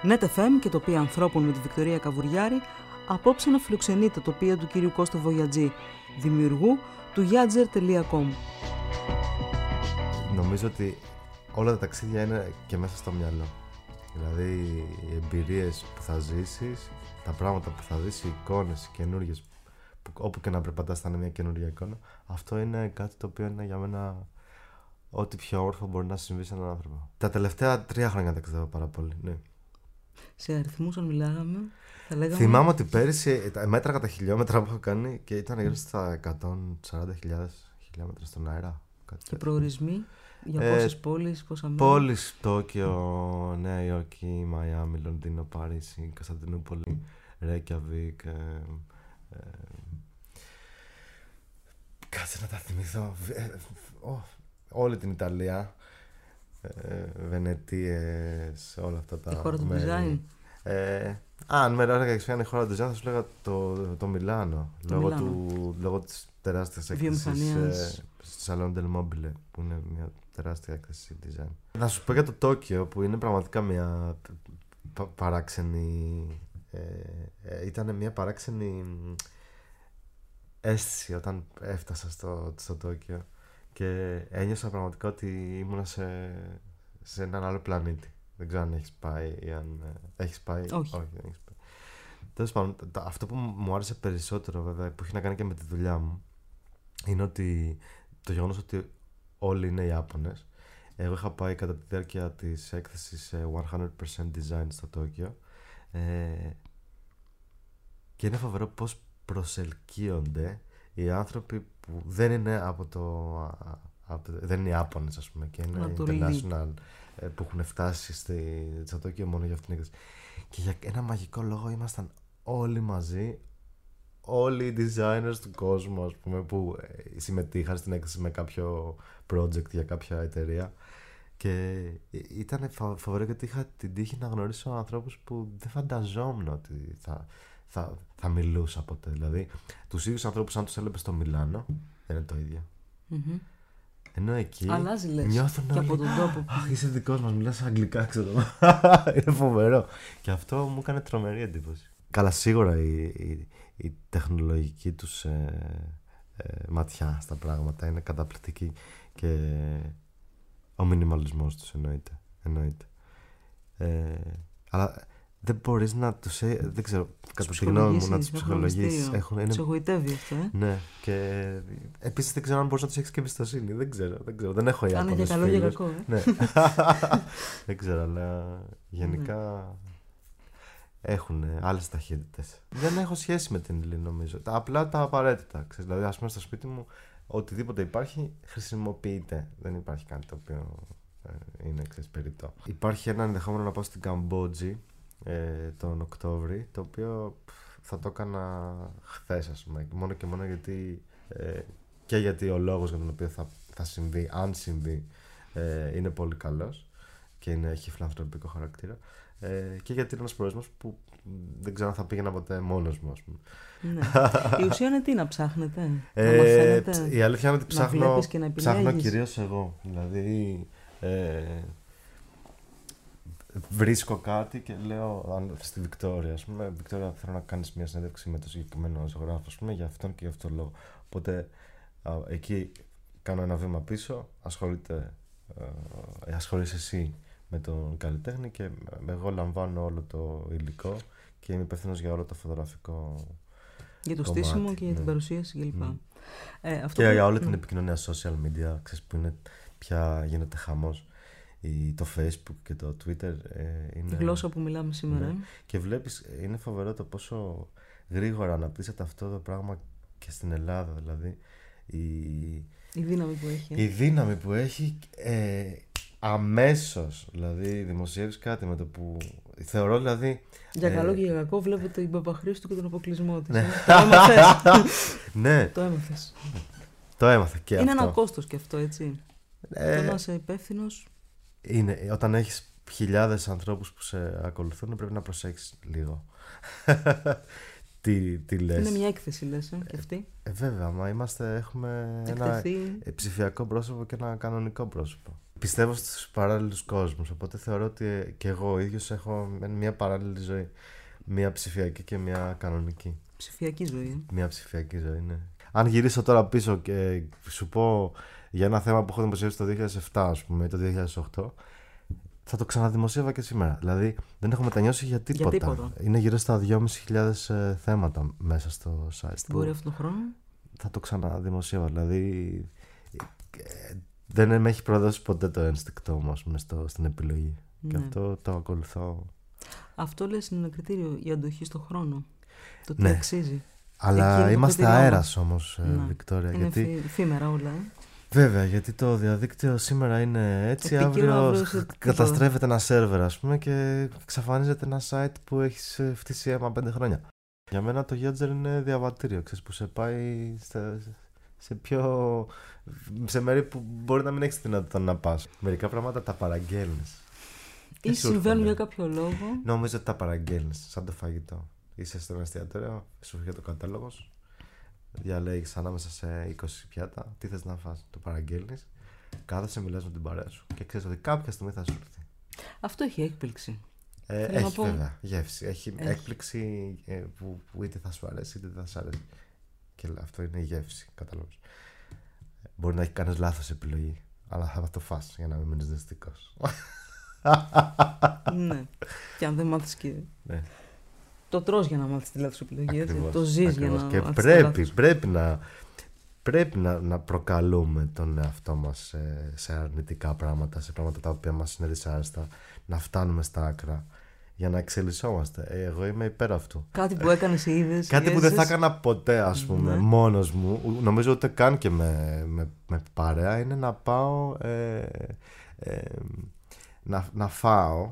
NetFM και τοπία ανθρώπων με τη Βικτωρία Καβουριάρη απόψε να φιλοξενεί τα τοπία του κύριου Κώστα Βογιατζή, δημιουργού του yadzer.com. Νομίζω ότι όλα τα ταξίδια είναι και μέσα στο μυαλό. Δηλαδή οι εμπειρίες που θα ζήσεις, τα πράγματα που θα δεις, οι εικόνες, οι καινούργιες, όπου και να περπατάς θα είναι μια καινούργια εικόνα. Αυτό είναι κάτι το οποίο είναι για μένα ό,τι πιο όμορφο μπορεί να συμβεί σε έναν άνθρωπο. Τα τελευταία 3 χρόνια ταξιδεύω πάρα πολύ, ναι. Σε αριθμούς αν μιλάγαμε, θα λέγαμε... Θυμάμαι ότι πέρυσι μέτραγα τα χιλιόμετρα που έχω κάνει και ήταν γύρω στα 140.000 χιλιόμετρα στον αέρα. Και προορισμοί για πόσες πόλεις, πόσα μέρη? Πόλεις, Τόκιο, Νέα Υόρκη, Μαϊάμι, Λονδίνο, Παρίσι, Κωνσταντινούπολη, Ρέικιαβικ. Κάτσε να τα θυμηθώ. Όλη την Ιταλία, Βενετίες, όλα αυτά τα. Η χώρα του μέρη. design. Αν με ρώταγες ποια είναι η χώρα του design, θα σου λέγα το Μιλάνο. Λόγω της τεράστιας έκθεσης στη Salone del Mobile, που είναι μια τεράστια έκθεση design. Να σου πω για το Τόκιο, που είναι πραγματικά μια παράξενη. Ήταν μια παράξενη αίσθηση όταν έφτασα στο Τόκιο και ένιωσα πραγματικά ότι ήμουνα σε έναν άλλο πλανήτη. Δεν ξέρω αν έχεις πάει ή αν έχεις πάει. Όχι, δεν έχεις πάει. Τέλος πάντων, αυτό που μου άρεσε περισσότερο βέβαια, που έχει να κάνει και με τη δουλειά μου, είναι ότι το γεγονός ότι όλοι είναι Ιάπωνες. Εγώ είχα πάει κατά τη διάρκεια της έκθεσης 100% design στο Τόκιο και είναι φοβερό πώς προσελκύονται οι άνθρωποι που δεν είναι δεν είναι Ιάπωνες, ας πούμε, και είναι international, που έχουν φτάσει στο Τόκιο μόνο για αυτήν την έκθεση. Και για ένα μαγικό λόγο ήμασταν όλοι μαζί, όλοι οι designers του κόσμου, ας πούμε, που συμμετείχαν στην έκθεση με κάποιο project για κάποια εταιρεία. Και ήταν φοβερό γιατί είχα την τύχη να γνωρίσω ανθρώπους που δεν φανταζόμουν ότι θα μιλούσα ποτέ. Δηλαδή, τους ίδιους ανθρώπους, αν τους έβλεπες στο Μιλάνο, δεν είναι το ίδιο. Mm-hmm. Ενώ εκεί αλλάζει, λες, νιώθουν και όλοι, από τον τόπο. Αχ, είσαι δικός μας, μιλάς αγγλικά, ξέρω. Είναι φοβερό. Και αυτό μου έκανε τρομερή εντύπωση. Καλά, σίγουρα η τεχνολογική τους ματιά στα πράγματα είναι καταπληκτική και ο μινιμαλισμός τους εννοείται. Αλλά δεν μπορείς να τους. Δεν ξέρω, κατά τη γνώμη μου, να τους ψυχολογήσεις. Τους εγωιτεύει αυτό, Ναι, και επίσης δεν ξέρω αν μπορείς να τους έχεις και εμπιστοσύνη. Δεν ξέρω. Δεν έχω Ιάπωνες. Αν είναι για καλό ή για κακό. Ναι. Δεν ξέρω, αλλά γενικά έχουν άλλες ταχύτητες. Δεν έχω σχέση με την ύλη, νομίζω. Απλά τα απαραίτητα. Δηλαδή, ας πούμε, στο σπίτι μου, οτιδήποτε υπάρχει χρησιμοποιείται. Δεν υπάρχει κάτι το οποίο είναι περιττό. Υπάρχει ένα ενδεχόμενο να πάω στην Καμπότζη τον Οκτώβρη, το οποίο θα το έκανα χθες, ας πούμε, μόνο και μόνο γιατί και γιατί ο λόγος για τον οποίο θα συμβεί, αν συμβεί, είναι πολύ καλός και έχει φιλανθρωπικό χαρακτήρα, και γιατί είναι ένας προορισμός που δεν ξέρω αν θα πήγαινα ποτέ μόνος μου, ας πούμε. Ναι. Η ουσία είναι τι, να ψάχνετε, να μαθαίνετε? Η αλήθεια είναι ότι ψάχνω κυρίως εγώ. Δηλαδή βρίσκω κάτι και λέω στη Βικτόρια, ας πούμε, Βικτόρια, θέλω να κάνεις μια συνέντευξη με το συγκεκριμένο ζωγράφο, ας πούμε, για αυτόν και για αυτόν τον λόγο. Οπότε εκεί κάνω ένα βήμα πίσω, ασχολείσαι εσύ με τον καλλιτέχνη και εγώ λαμβάνω όλο το υλικό και είμαι υπεύθυνος για όλο το φωτογραφικό για το κομμάτι, στήσιμο και για την παρουσίαση κλπ. Και για όλη την επικοινωνία social media, ξέρεις, που είναι πια γίνεται χαμός. Το Facebook και το Twitter είναι η γλώσσα που μιλάμε σήμερα. Ναι. Και βλέπεις, είναι φοβερό το πόσο γρήγορα αναπτύσσεται αυτό το πράγμα και στην Ελλάδα. Δηλαδή η δύναμη που έχει. Η δύναμη που έχει αμέσως. Δηλαδή δημοσιεύεις κάτι με το που θεωρώ, δηλαδή. Για καλό και για κακό βλέπετε την Παπαχρήστου και τον αποκλεισμό της. Ναι. Το έμαθες. Ναι. Το έμαθες. Το έμαθα και είναι αυτό. ένα κόστος και αυτό, έτσι. Το να είσαι υπεύθυνος. Είναι, όταν έχεις χιλιάδες ανθρώπους που σε ακολουθούν, πρέπει να προσέξεις λίγο. τι λες. Είναι μια έκθεση, λες, και αυτή. Βέβαια, μα έχουμε ένα ψηφιακό πρόσωπο και ένα κανονικό πρόσωπο. Πιστεύω στους παράλληλους κόσμους, οπότε θεωρώ ότι και εγώ ίδιος έχω μια παράλληλη ζωή. Μια ψηφιακή και μια κανονική. Ψηφιακή ζωή. Μια ψηφιακή ζωή, ναι. Αν γυρίσω τώρα πίσω και σου πω για ένα θέμα που έχω δημοσιεύσει το 2007, ας πούμε, ή το 2008, θα το ξαναδημοσίευα και σήμερα. Δηλαδή δεν έχω μετανιώσει για τίποτα. Είναι γύρω στα 2.500 θέματα μέσα στο site. Στην πορεία αυτόν τον χρόνο. Θα το ξαναδημοσίευα. Δηλαδή δεν με έχει προδώσει ποτέ το ένστικτό μου, ας πούμε, στην επιλογή. Ναι. Και αυτό το ακολουθώ. Αυτό λες είναι ένα κριτήριο για αντοχή στον χρόνο. Το τι ναι. αξίζει. Αλλά είμαστε αέρας όμως, Βικτόρια. Είναι εφήμερα όλα. Βέβαια, γιατί το διαδίκτυο σήμερα είναι έτσι, αύριο καταστρέφεται ένα σερβερ, ας πούμε, και εξαφανίζεται ένα site που έχεις φτύσει αίμα 5 χρόνια. Για μένα το Yodzer είναι διαβατήριο, ξέρεις, που σε πάει σε μέρη που μπορεί να μην έχεις δυνατότητα να πας. Μερικά πράγματα τα παραγγέλνεις. Ή συμβαίνουν για κάποιο λόγο. Νομίζω ότι τα παραγγέλνεις, σαν το φαγητό. Είσαι στο εστιατόριο, σου έρχεται ο κατάλογος. Διαλέγεις ανάμεσα σε 20 πιάτα τι θες να φας. Το παραγγέλνεις, κάθεσαι, μιλάς με την παρέα σου και ξέρεις ότι κάποια στιγμή θα σου έρθει. Αυτό έχει έκπληξη. Έχει βέβαια γεύση. Έχει έκπληξη που είτε θα σου αρέσει είτε δεν θα σου αρέσει. Και αυτό είναι η γεύση, κατάλαβες. Μπορεί να έχει κάνεις λάθος επιλογή, αλλά θα το φας για να μην μείνεις δεστικός. Ναι. Και αν δεν μάθεις και. Ναι. Το τρως για να μάθεις τη λάθος επιλογή. Ακριβώς, το ζεις για να και μάθεις. πρέπει να προκαλούμε τον εαυτό μας σε αρνητικά πράγματα, σε πράγματα τα οποία μας είναι δυσάρεστα, να φτάνουμε στα άκρα για να εξελισσόμαστε. Εγώ είμαι υπέρ αυτού. Κάτι που έκανες ή είδες. Κάτι που δεν θα έκανα ποτέ, ας πούμε, μόνος μου. Νομίζω ούτε καν και με παρέα, είναι να πάω να φάω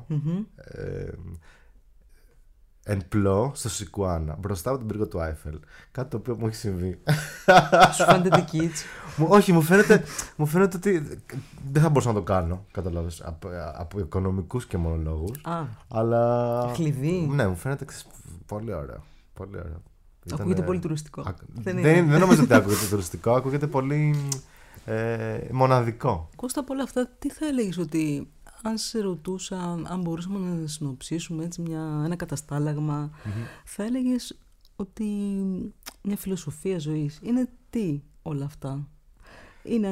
εν πλώ στο Σικουάνα, μπροστά από τον πύργο του Άιφελ. Κάτι το οποίο μου έχει συμβεί. Σου φαίνεται δικίτς. Όχι, μου φαίνεται ότι δεν θα μπορούσα να το κάνω, καταλάβεις, από οικονομικούς και μόνο λόγους. Αλλά κλειδί. Ναι, μου φαίνεται πολύ ωραίο. Πολύ ωραίο. Ακούγεται πολύ τουριστικό. Δεν νομίζω ότι ακούγεται τουριστικό, ακούγεται πολύ μοναδικό. Κώστα, από όλα αυτά, τι θα έλεγες ότι αν σε ρωτούσα, αν μπορούσαμε να συνοψίσουμε έτσι ένα καταστάλαγμα, θα έλεγες ότι μια φιλοσοφία ζωής είναι τι όλα αυτά? Είναι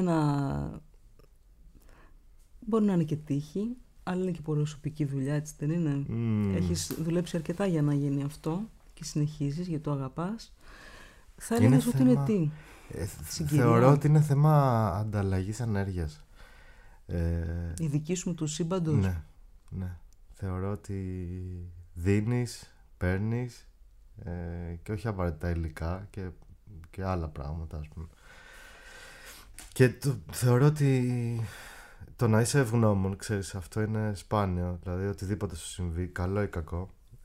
μπορεί να είναι και τύχη, αλλά είναι και προσωπική δουλειά, έτσι δεν είναι? Έχεις δουλέψει αρκετά για να γίνει αυτό και συνεχίζεις γιατί το αγαπάς. Θα έλεγες ότι είναι τι? Θεωρώ ότι είναι θέμα ανταλλαγής ενέργειας. Η δική σου του σύμπαντος. Ναι. Θεωρώ ότι δίνεις, παίρνεις και όχι απαραίτητα υλικά και άλλα πράγματα, ας πούμε. Και θεωρώ ότι το να είσαι ευγνώμων, ξέρεις, αυτό είναι σπάνιο. Δηλαδή οτιδήποτε σου συμβεί, καλό ή κακό,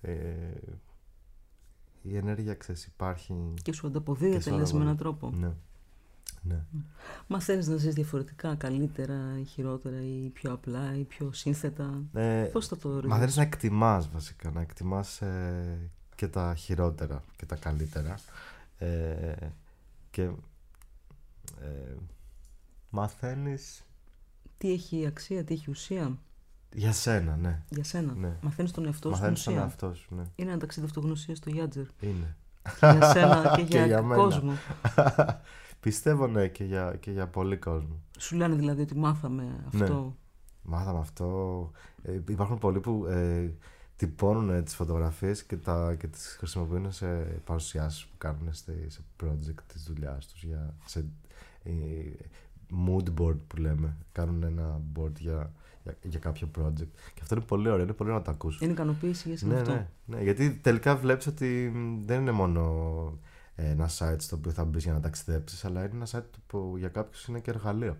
η ενέργεια, ξέρεις, υπάρχει. Και σου ανταποδίδεται, λες, με έναν τρόπο. Ναι. Μαθαίνεις να ζεις διαφορετικά, καλύτερα ή χειρότερα ή πιο απλά ή πιο σύνθετα? Πώς θα το ορίζεις? Μαθαίνεις να εκτιμάς, βασικά, να εκτιμάς και τα χειρότερα και τα καλύτερα, και μαθαίνεις τι έχει αξία, τι έχει ουσία. Για σένα, ναι. Για σένα. Ναι. Μαθαίνεις τον εαυτό σου. Μαθαίνεις τον εαυτό σου, ναι. Είναι ένα ταξίδι αυτογνωσίας στο Yodzer. Είναι. Για σένα και για κόσμο. Πιστεύω, ναι, και για πολύ κόσμο. Σου λένε δηλαδή ότι μάθαμε αυτό? Ναι. Μάθαμε αυτό. Υπάρχουν πολλοί που τυπώνουν τις φωτογραφίες και τις χρησιμοποιούν σε παρουσιάσεις που κάνουν σε project της δουλειάς τους, σε mood board που λέμε. Κάνουν ένα board για κάποιο project. Και αυτό είναι πολύ ωραίο, είναι πολύ ωραίο να το ακούσεις. Είναι ικανοποίηση για σένα αυτό. Ναι, γιατί τελικά βλέπεις ότι δεν είναι μόνο ένα site στο οποίο θα μπεις για να ταξιδέψεις, αλλά είναι ένα site που για κάποιους είναι και εργαλείο.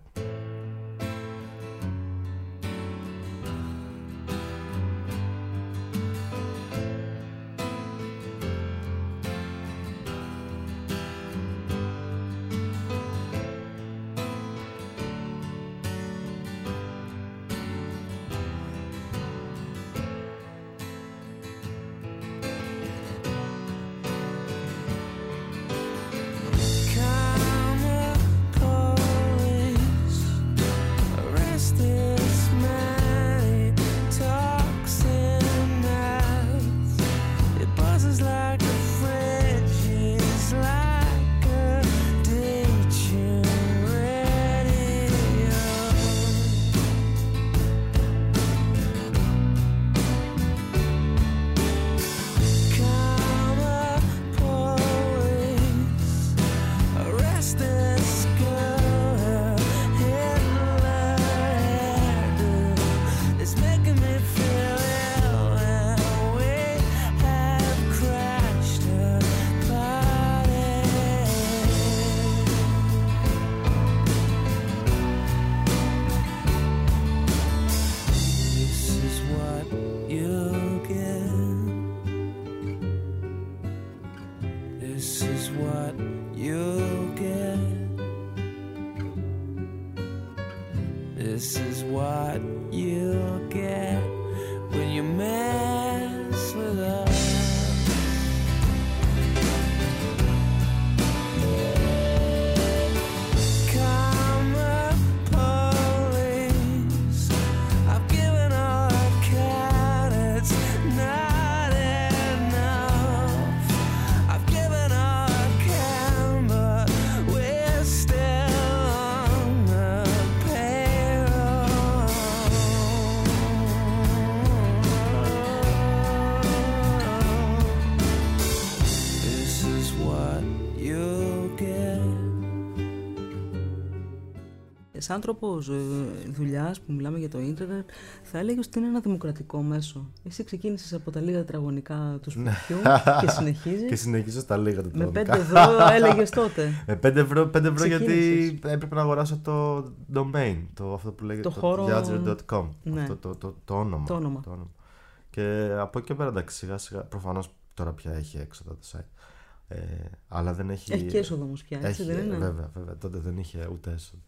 This is what you'll get. This is what you'll get when you mess with us. Σαν άνθρωπος δουλειάς που μιλάμε για το ίντερνετ, θα έλεγε ότι είναι ένα δημοκρατικό μέσο. Εσύ ξεκίνησες από τα λίγα τετραγωνικά του σπιτιού και συνεχίζεις. Και συνεχίζω στα λίγα τετραγωνικά. Με 5 ευρώ έλεγες τότε. Με 5 ευρώ γιατί έπρεπε να αγοράσω το domain, αυτό που λέγεται το yadzer.com. Ναι. Αυτό το όνομα. Και από εκεί και πέρα, εντάξει, σιγά σιγά, προφανώς τώρα πια έχει έξοδα το site. Αλλά δεν έχει. Έχει και έσοδο όμως πια, έτσι δεν είναι? Βέβαια, τότε δεν είχε ούτε έσοδο.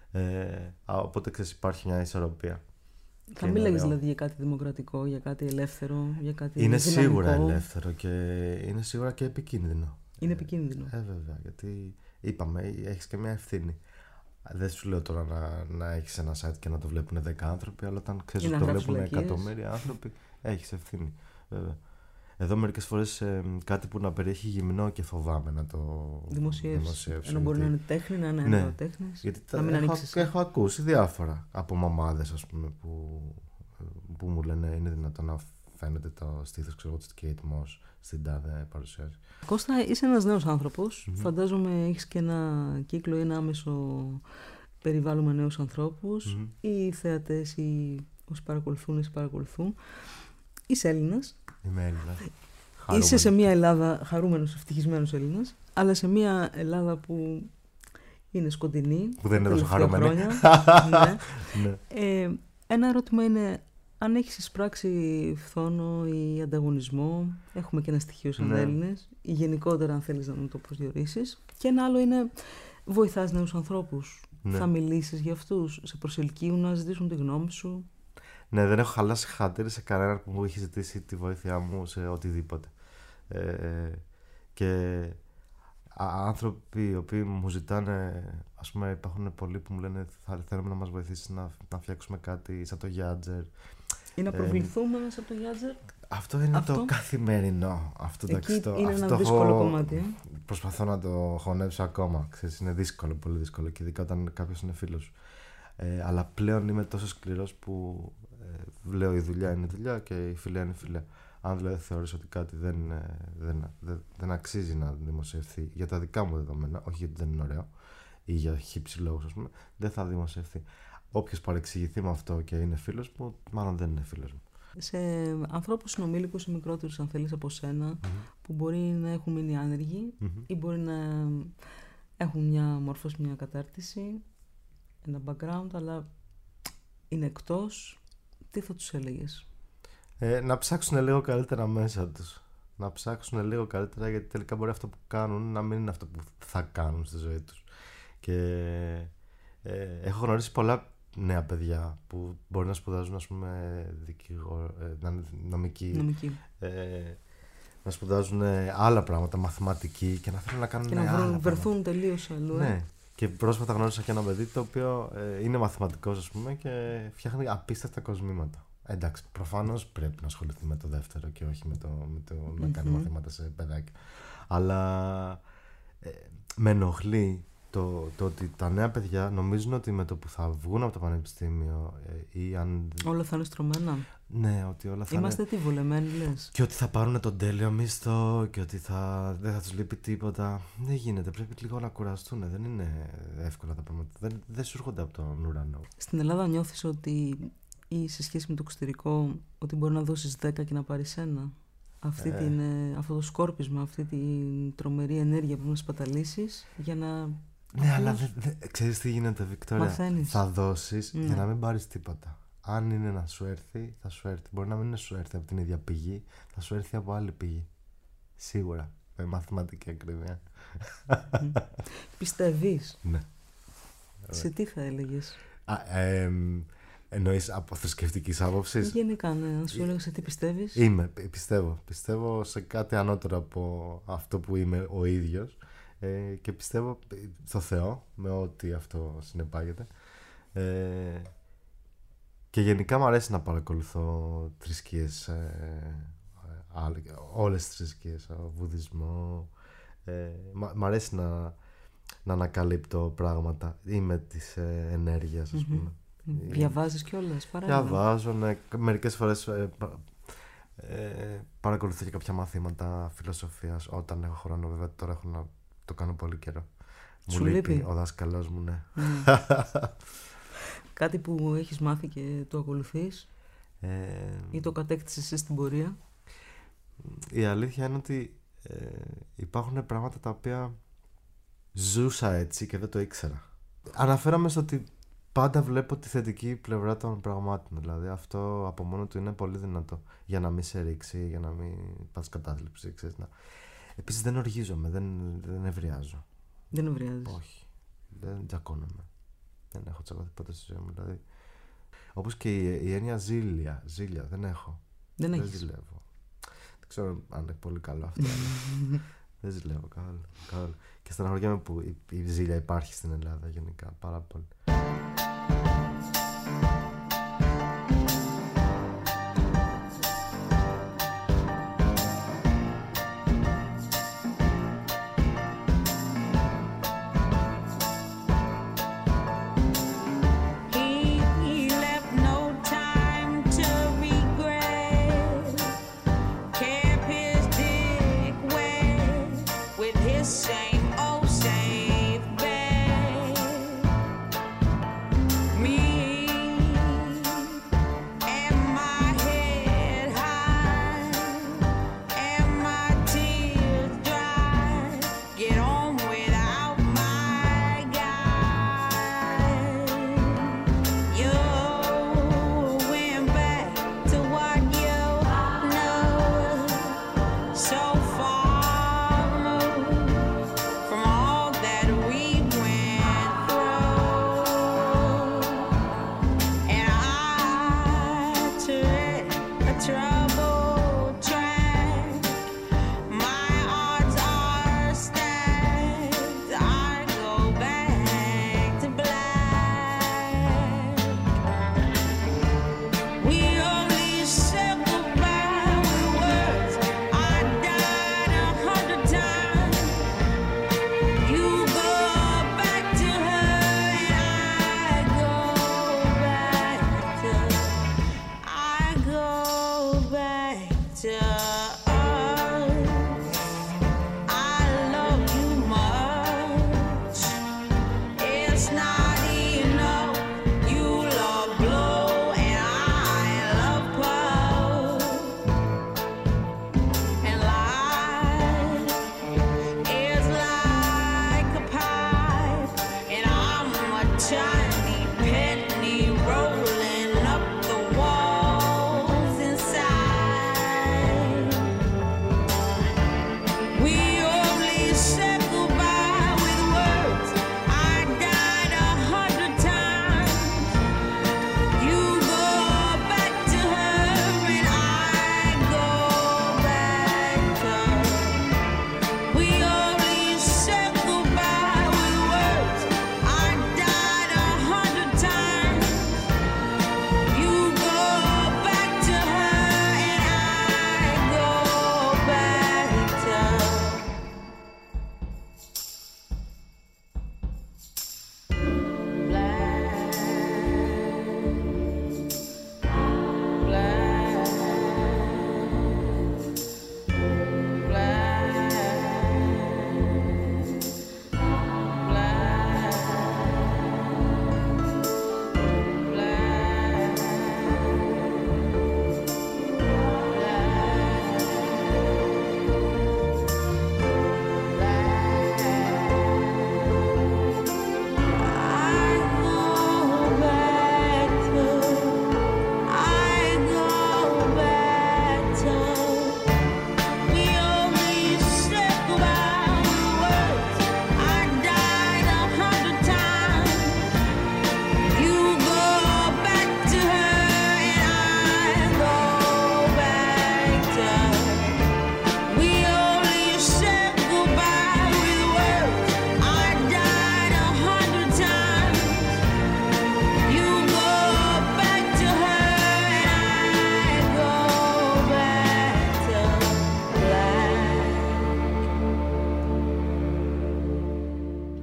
Οπότε ξέρεις, υπάρχει μια ισορροπία. Θα μίλαγες δηλαδή για κάτι δημοκρατικό, για κάτι ελεύθερο, για κάτι είναι δυναμικό. Σίγουρα ελεύθερο και είναι σίγουρα και επικίνδυνο. Είναι επικίνδυνο. Βέβαια, γιατί είπαμε, έχεις και μια ευθύνη. Δεν σου λέω τώρα να έχεις ένα site και να το βλέπουν 10 άνθρωποι, αλλά όταν ξέρεις ότι το βλέπουν εκατομμύρια άνθρωποι, έχεις ευθύνη. Βέβαια. Εδώ μερικές φορές κάτι που να περιέχει γυμνό και φοβάμαι να το δημοσιεύσω. Ενώ μπορεί να είναι τέχνη, να είναι αγροτέχνης. Γιατί έχω ακούσει διάφορα από μαμάδες, ας πούμε, που μου λένε είναι δυνατόν να φαίνεται το στήθος της Kate Moss στην τάδε παρουσίαση. Κώστα, είσαι ένας νέος άνθρωπος. Φαντάζομαι έχεις και ένα κύκλο ή ένα άμεσο περιβάλλον με νέους ανθρώπους. Οι θεατές ή όσοι παρακολουθούν. Είσαι Έλληνας. Είμαι Έλληνας. Είσαι σε μια Ελλάδα χαρούμενος, ευτυχισμένος Έλληνας, αλλά σε μια Ελλάδα που είναι σκοτεινή. Που δεν είναι τόσο χαρούμενη. Ναι. Ένα ερώτημα είναι αν έχεις εισπράξει φθόνο ή ανταγωνισμό. Έχουμε και ένα στοιχείο σαν Έλληνες. Ή γενικότερα, αν θέλεις να μου το προσδιορίσεις. Και ένα άλλο είναι βοηθάς νέους ανθρώπους. Θα μιλήσεις για αυτούς, σε προσελκύουν να ζητήσουν τη γνώμη σου? Ναι, δεν έχω χαλάσει χατήρι σε κανέναν που μου έχει ζητήσει τη βοήθειά μου σε οτιδήποτε. Και άνθρωποι οι οποίοι μου ζητάνε, ας πούμε, υπάρχουν πολλοί που μου λένε θέλουμε να μας βοηθήσεις να φτιάξουμε κάτι σαν το Yadzer. Ή να προβληθούμε μέσα από το Yadzer. Αυτό είναι το καθημερινό. Είναι ένα δύσκολο κομμάτι. Προσπαθώ να το χωνέψω ακόμα. Ξέρεις, είναι δύσκολο, πολύ δύσκολο. Και ειδικά όταν κάποιος είναι φίλος σου. Αλλά πλέον είμαι τόσο σκληρός που λέω η δουλειά είναι δουλειά και η φιλία είναι φιλία. Αν δηλαδή θεωρείς ότι κάτι δεν αξίζει να δημοσιευθεί για τα δικά μου δεδομένα, όχι γιατί δεν είναι ωραίο ή για χύψη λόγους, ας πούμε, δεν θα δημοσιευθεί. Όποιος παρεξηγηθεί με αυτό και είναι φίλος μου, μάλλον δεν είναι φίλος μου. Σε ανθρώπους συνομήλικους ή μικρότερους, αν θέλεις, από σένα, που μπορεί να έχουν μείνει άνεργοι ή μπορεί να έχουν μια μόρφωση, μια κατάρτιση, ένα background, αλλά είναι εκτός, τι θα τους έλεγες? Να ψάξουν λίγο καλύτερα μέσα τους. Να ψάξουν λίγο καλύτερα, γιατί τελικά μπορεί αυτό που κάνουν να μην είναι αυτό που θα κάνουν στη ζωή τους. Και έχω γνωρίσει πολλά νέα παιδιά που μπορεί να σπουδάζουν, ας πούμε, νομική. Να σπουδάζουν άλλα πράγματα, μαθηματική, και να θέλουν να κάνουν και να βρεθούν τελείως αλλού. Ναι. Και πρόσφατα γνώρισα και ένα παιδί το οποίο είναι μαθηματικός, ας πούμε, και φτιάχνει απίστευτα κοσμήματα. Εντάξει, προφανώς πρέπει να ασχοληθεί με το δεύτερο και όχι με το να κάνει μαθήματα σε παιδάκια. Αλλά με ενοχλεί το ότι τα νέα παιδιά νομίζουν ότι με το που θα βγουν από το πανεπιστήμιο ή αν... όλα θα είναι στρωμένα. Ναι, ότι όλα θα είμαστε τι βολεμένοι, λες? Και ότι θα πάρουν τον τέλειο μισθό και ότι δεν θα τους λείπει τίποτα. Δεν γίνεται, πρέπει λίγο να κουραστούν. Δεν είναι εύκολα τα πράγματα. Δεν σου έρχονται από τον ουρανό. Στην Ελλάδα νιώθεις ότι, ή σε σχέση με το εξωτερικό, ότι μπορεί να δώσεις 10 και να πάρεις 1? Αυτό το σκόρπισμα, αυτή την τρομερή ενέργεια που να σπαταλήσεις για να... Ναι, αλλά ξέρεις τι γίνεται, Βικτόρια? Μαθαίνεις. Θα δώσεις για να μην πάρεις τίποτα. Αν είναι να σου έρθει, θα σου έρθει. Μπορεί να μην σου έρθει από την ίδια πηγή, θα σου έρθει από άλλη πηγή. Σίγουρα. με μαθηματική ακρίβεια. Πιστεύεις? Ναι. Σε τι θα έλεγες? Εννοείς από θρησκευτικής άποψης? Γενικά, ναι. Αν σου έλεγα σε τι πιστεύεις? Πιστεύω σε κάτι ανώτερο από αυτό που είμαι ο ίδιος, και πιστεύω στο Θεό με ό,τι αυτό συνεπάγεται, και γενικά μου αρέσει να παρακολουθώ θρησκείες, όλες τις θρησκείες, βουδισμό, μ' αρέσει να ανακαλύπτω πράγματα ή με της ενέργειας, ας πούμε. Διαβάζεις κιόλας παράλληλα? Διαβάζω, ναι. Μερικές φορές παρακολουθώ και κάποια μαθήματα φιλοσοφίας όταν έχω χρόνο. Βέβαια τώρα έχω να το κάνω πολύ καιρό. Σου μου λείπει λείπει ο δάσκαλός μου, ναι. Κάτι που έχεις μάθει και το ακολουθείς ή το κατέκτησες εσύ στην πορεία? Η αλήθεια είναι ότι υπάρχουν πράγματα τα οποία ζούσα έτσι και δεν το ήξερα. Αναφέραμε στο ότι πάντα βλέπω τη θετική πλευρά των πραγμάτων. Δηλαδή αυτό από μόνο του είναι πολύ δυνατό για να μην σε ρίξει, για να μην πας κατάθλιψη. Επίσης δεν οργίζομαι, δεν ευριάζω. Δεν ευριάζεις? Όχι, δεν τζακώνομαι. Δεν έχω τσακωθεί ποτέ στη ζωή μου. Δηλαδή. Όπως και η έννοια ζήλια δεν έχω. Δεν έχεις? ζηλεύω. Δεν ξέρω αν είναι πολύ καλό αυτό. Δεν ζηλεύω καθόλου. Και στεναχωριέμαι που η ζήλια υπάρχει στην Ελλάδα γενικά πάρα πολύ.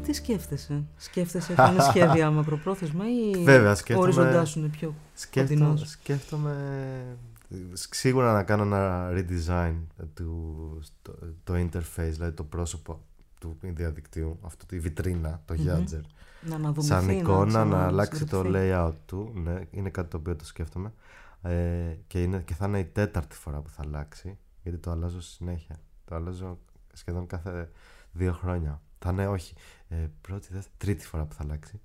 Τι σκέφτεσαι? Σκέφτεσαι κάνει σχέδια μακροπρόθεσμα ή Βέβαια, ο οριζοντάς σου είναι πιο κοντινός? Σκέφτομαι σίγουρα να κάνω ένα redesign το interface, δηλαδή το πρόσωπο του διαδικτύου, η βιτρίνα, το Yadzer. Να αναδομηθεί, σαν εικόνα, να αλλάξει το συγκρατηθεί. layout του. Ναι, είναι κάτι το οποίο το σκέφτομαι. Και θα είναι η 4η φορά που θα αλλάξει, γιατί το αλλάζω συνέχεια. Το αλλάζω σχεδόν κάθε 2 χρόνια. Θα είναι, όχι, πρώτη, τρίτη φορά που θα αλλάξει.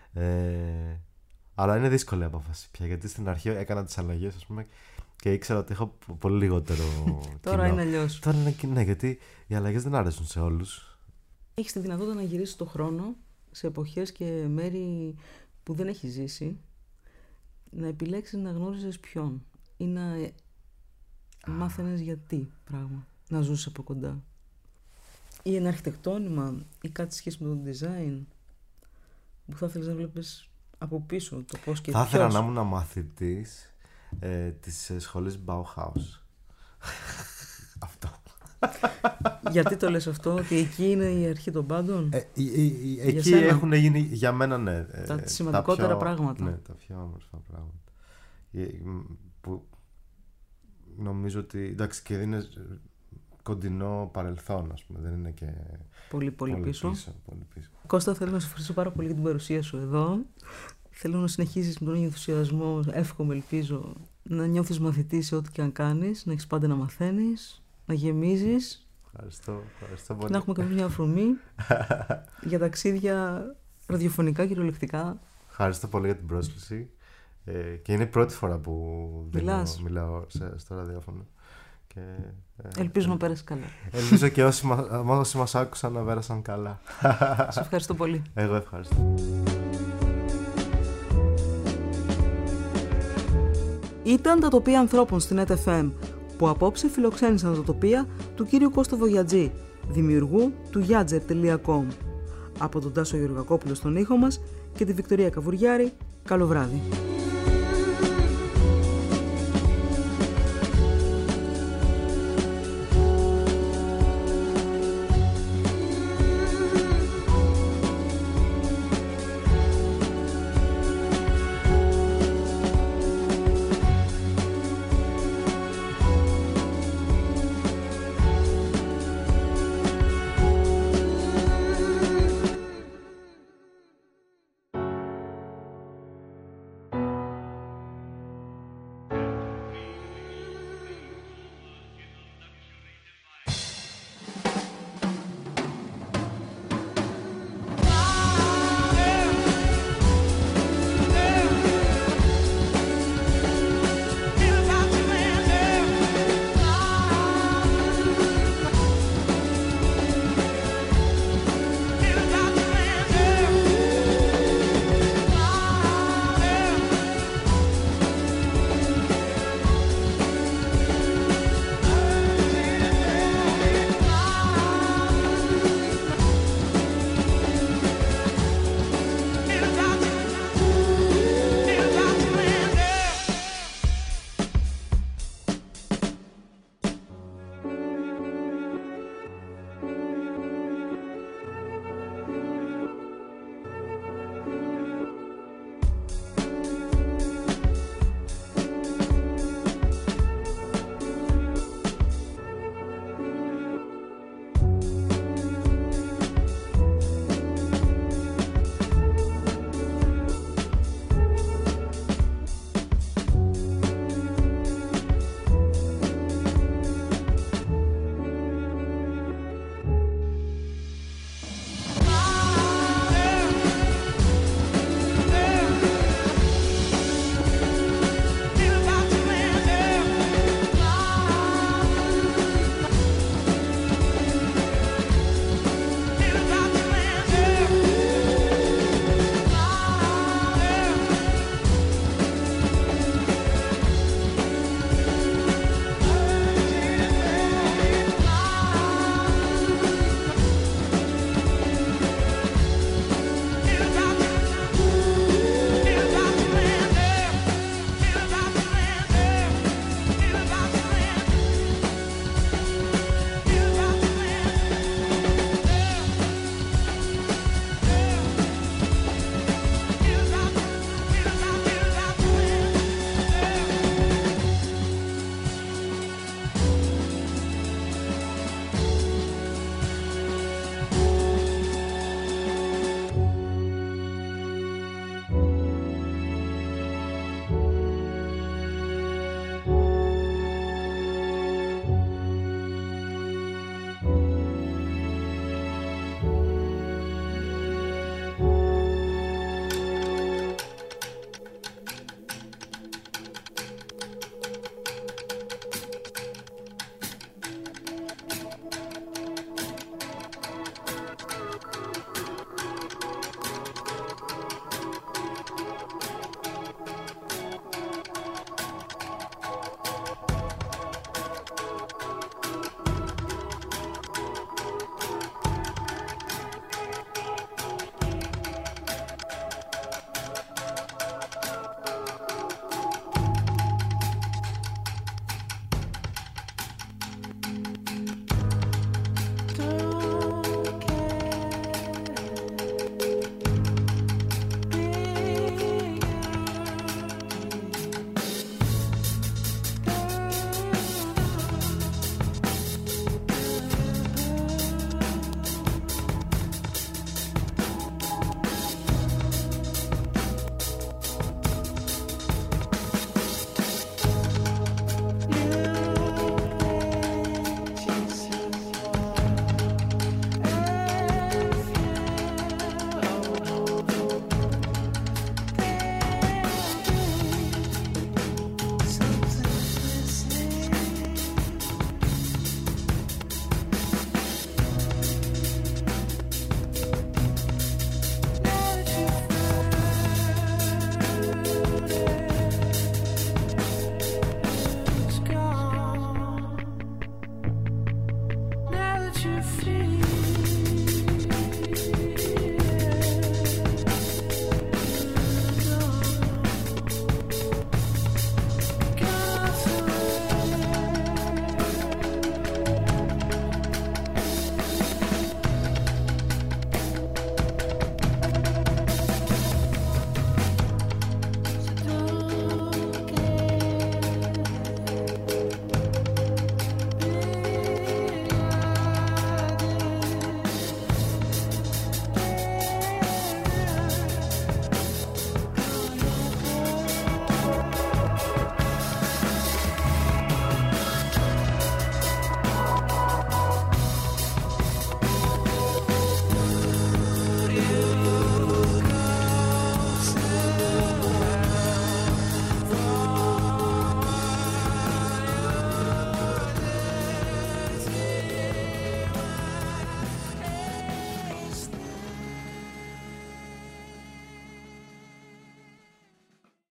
Αλλά είναι δύσκολη η απόφαση πια, γιατί στην αρχή έκανα τις αλλαγές, ας πούμε, και ήξερα ότι έχω πολύ λιγότερο Τώρα κοινό. είναι αλλιώς. Τώρα είναι κοινό, γιατί οι αλλαγές δεν αρέσουν σε όλους. Έχεις τη δυνατότητα να γυρίσεις το χρόνο σε εποχές και μέρη που δεν έχεις ζήσει, να επιλέξεις να γνώριζες ποιον ή να μάθαινες γιατί πράγμα, να ζούσες από κοντά. Ή ένα αρχιτεκτόνημα ή κάτι σχέση με το design που θα ήθελες να βλέπεις από πίσω το πώς και Θα ήθελα ποιος. να ήμουν μαθητής της σχολής Bauhaus. Αυτό. Γιατί το λες αυτό, ότι εκεί είναι η αρχή των πάντων? Εκεί σένα. έχουν γίνει για μένα, ναι, Τα σημαντικότερα πράγματα. Ναι, τα πιο όμορφα πράγματα. Που νομίζω ότι, εντάξει, και είναι κοντινό παρελθόν, ας πούμε, δεν είναι και Πολύ πίσω. Πολύ πίσω. Κώστα, θέλω να σε ευχαριστήσω πάρα πολύ για την παρουσία σου εδώ. Θέλω να συνεχίσεις με τον ίδιο ενθουσιασμό, εύχομαι, ελπίζω, να νιώθεις μαθητής σε ό,τι και αν κάνεις, να έχεις πάντα να μαθαίνεις, να γεμίζεις. Ευχαριστώ πολύ. Να έχουμε και μια αφορμή για ταξίδια ραδιοφωνικά, κυριολεκτικά. Ευχαριστώ πολύ για την πρόσκληση. Και είναι η πρώτη φορά που μιλάω στο ραδιόφωνο. Και, ελπίζω να πέρασε καλά. Ελπίζω και όσοι μας άκουσαν να πέρασαν καλά. Σε ευχαριστώ πολύ. Εγώ ευχαριστώ. Ήταν τα τοπία ανθρώπων στην NetFM, που απόψε φιλοξένησαν τα τοπία του κύριου Κώστα Βογιατζή, δημιουργού του Yadzer.com. Από τον Τάσο Γεωργακόπουλο στον ήχο μας και τη Βικτωρία Καβουριάρη, καλό βράδυ.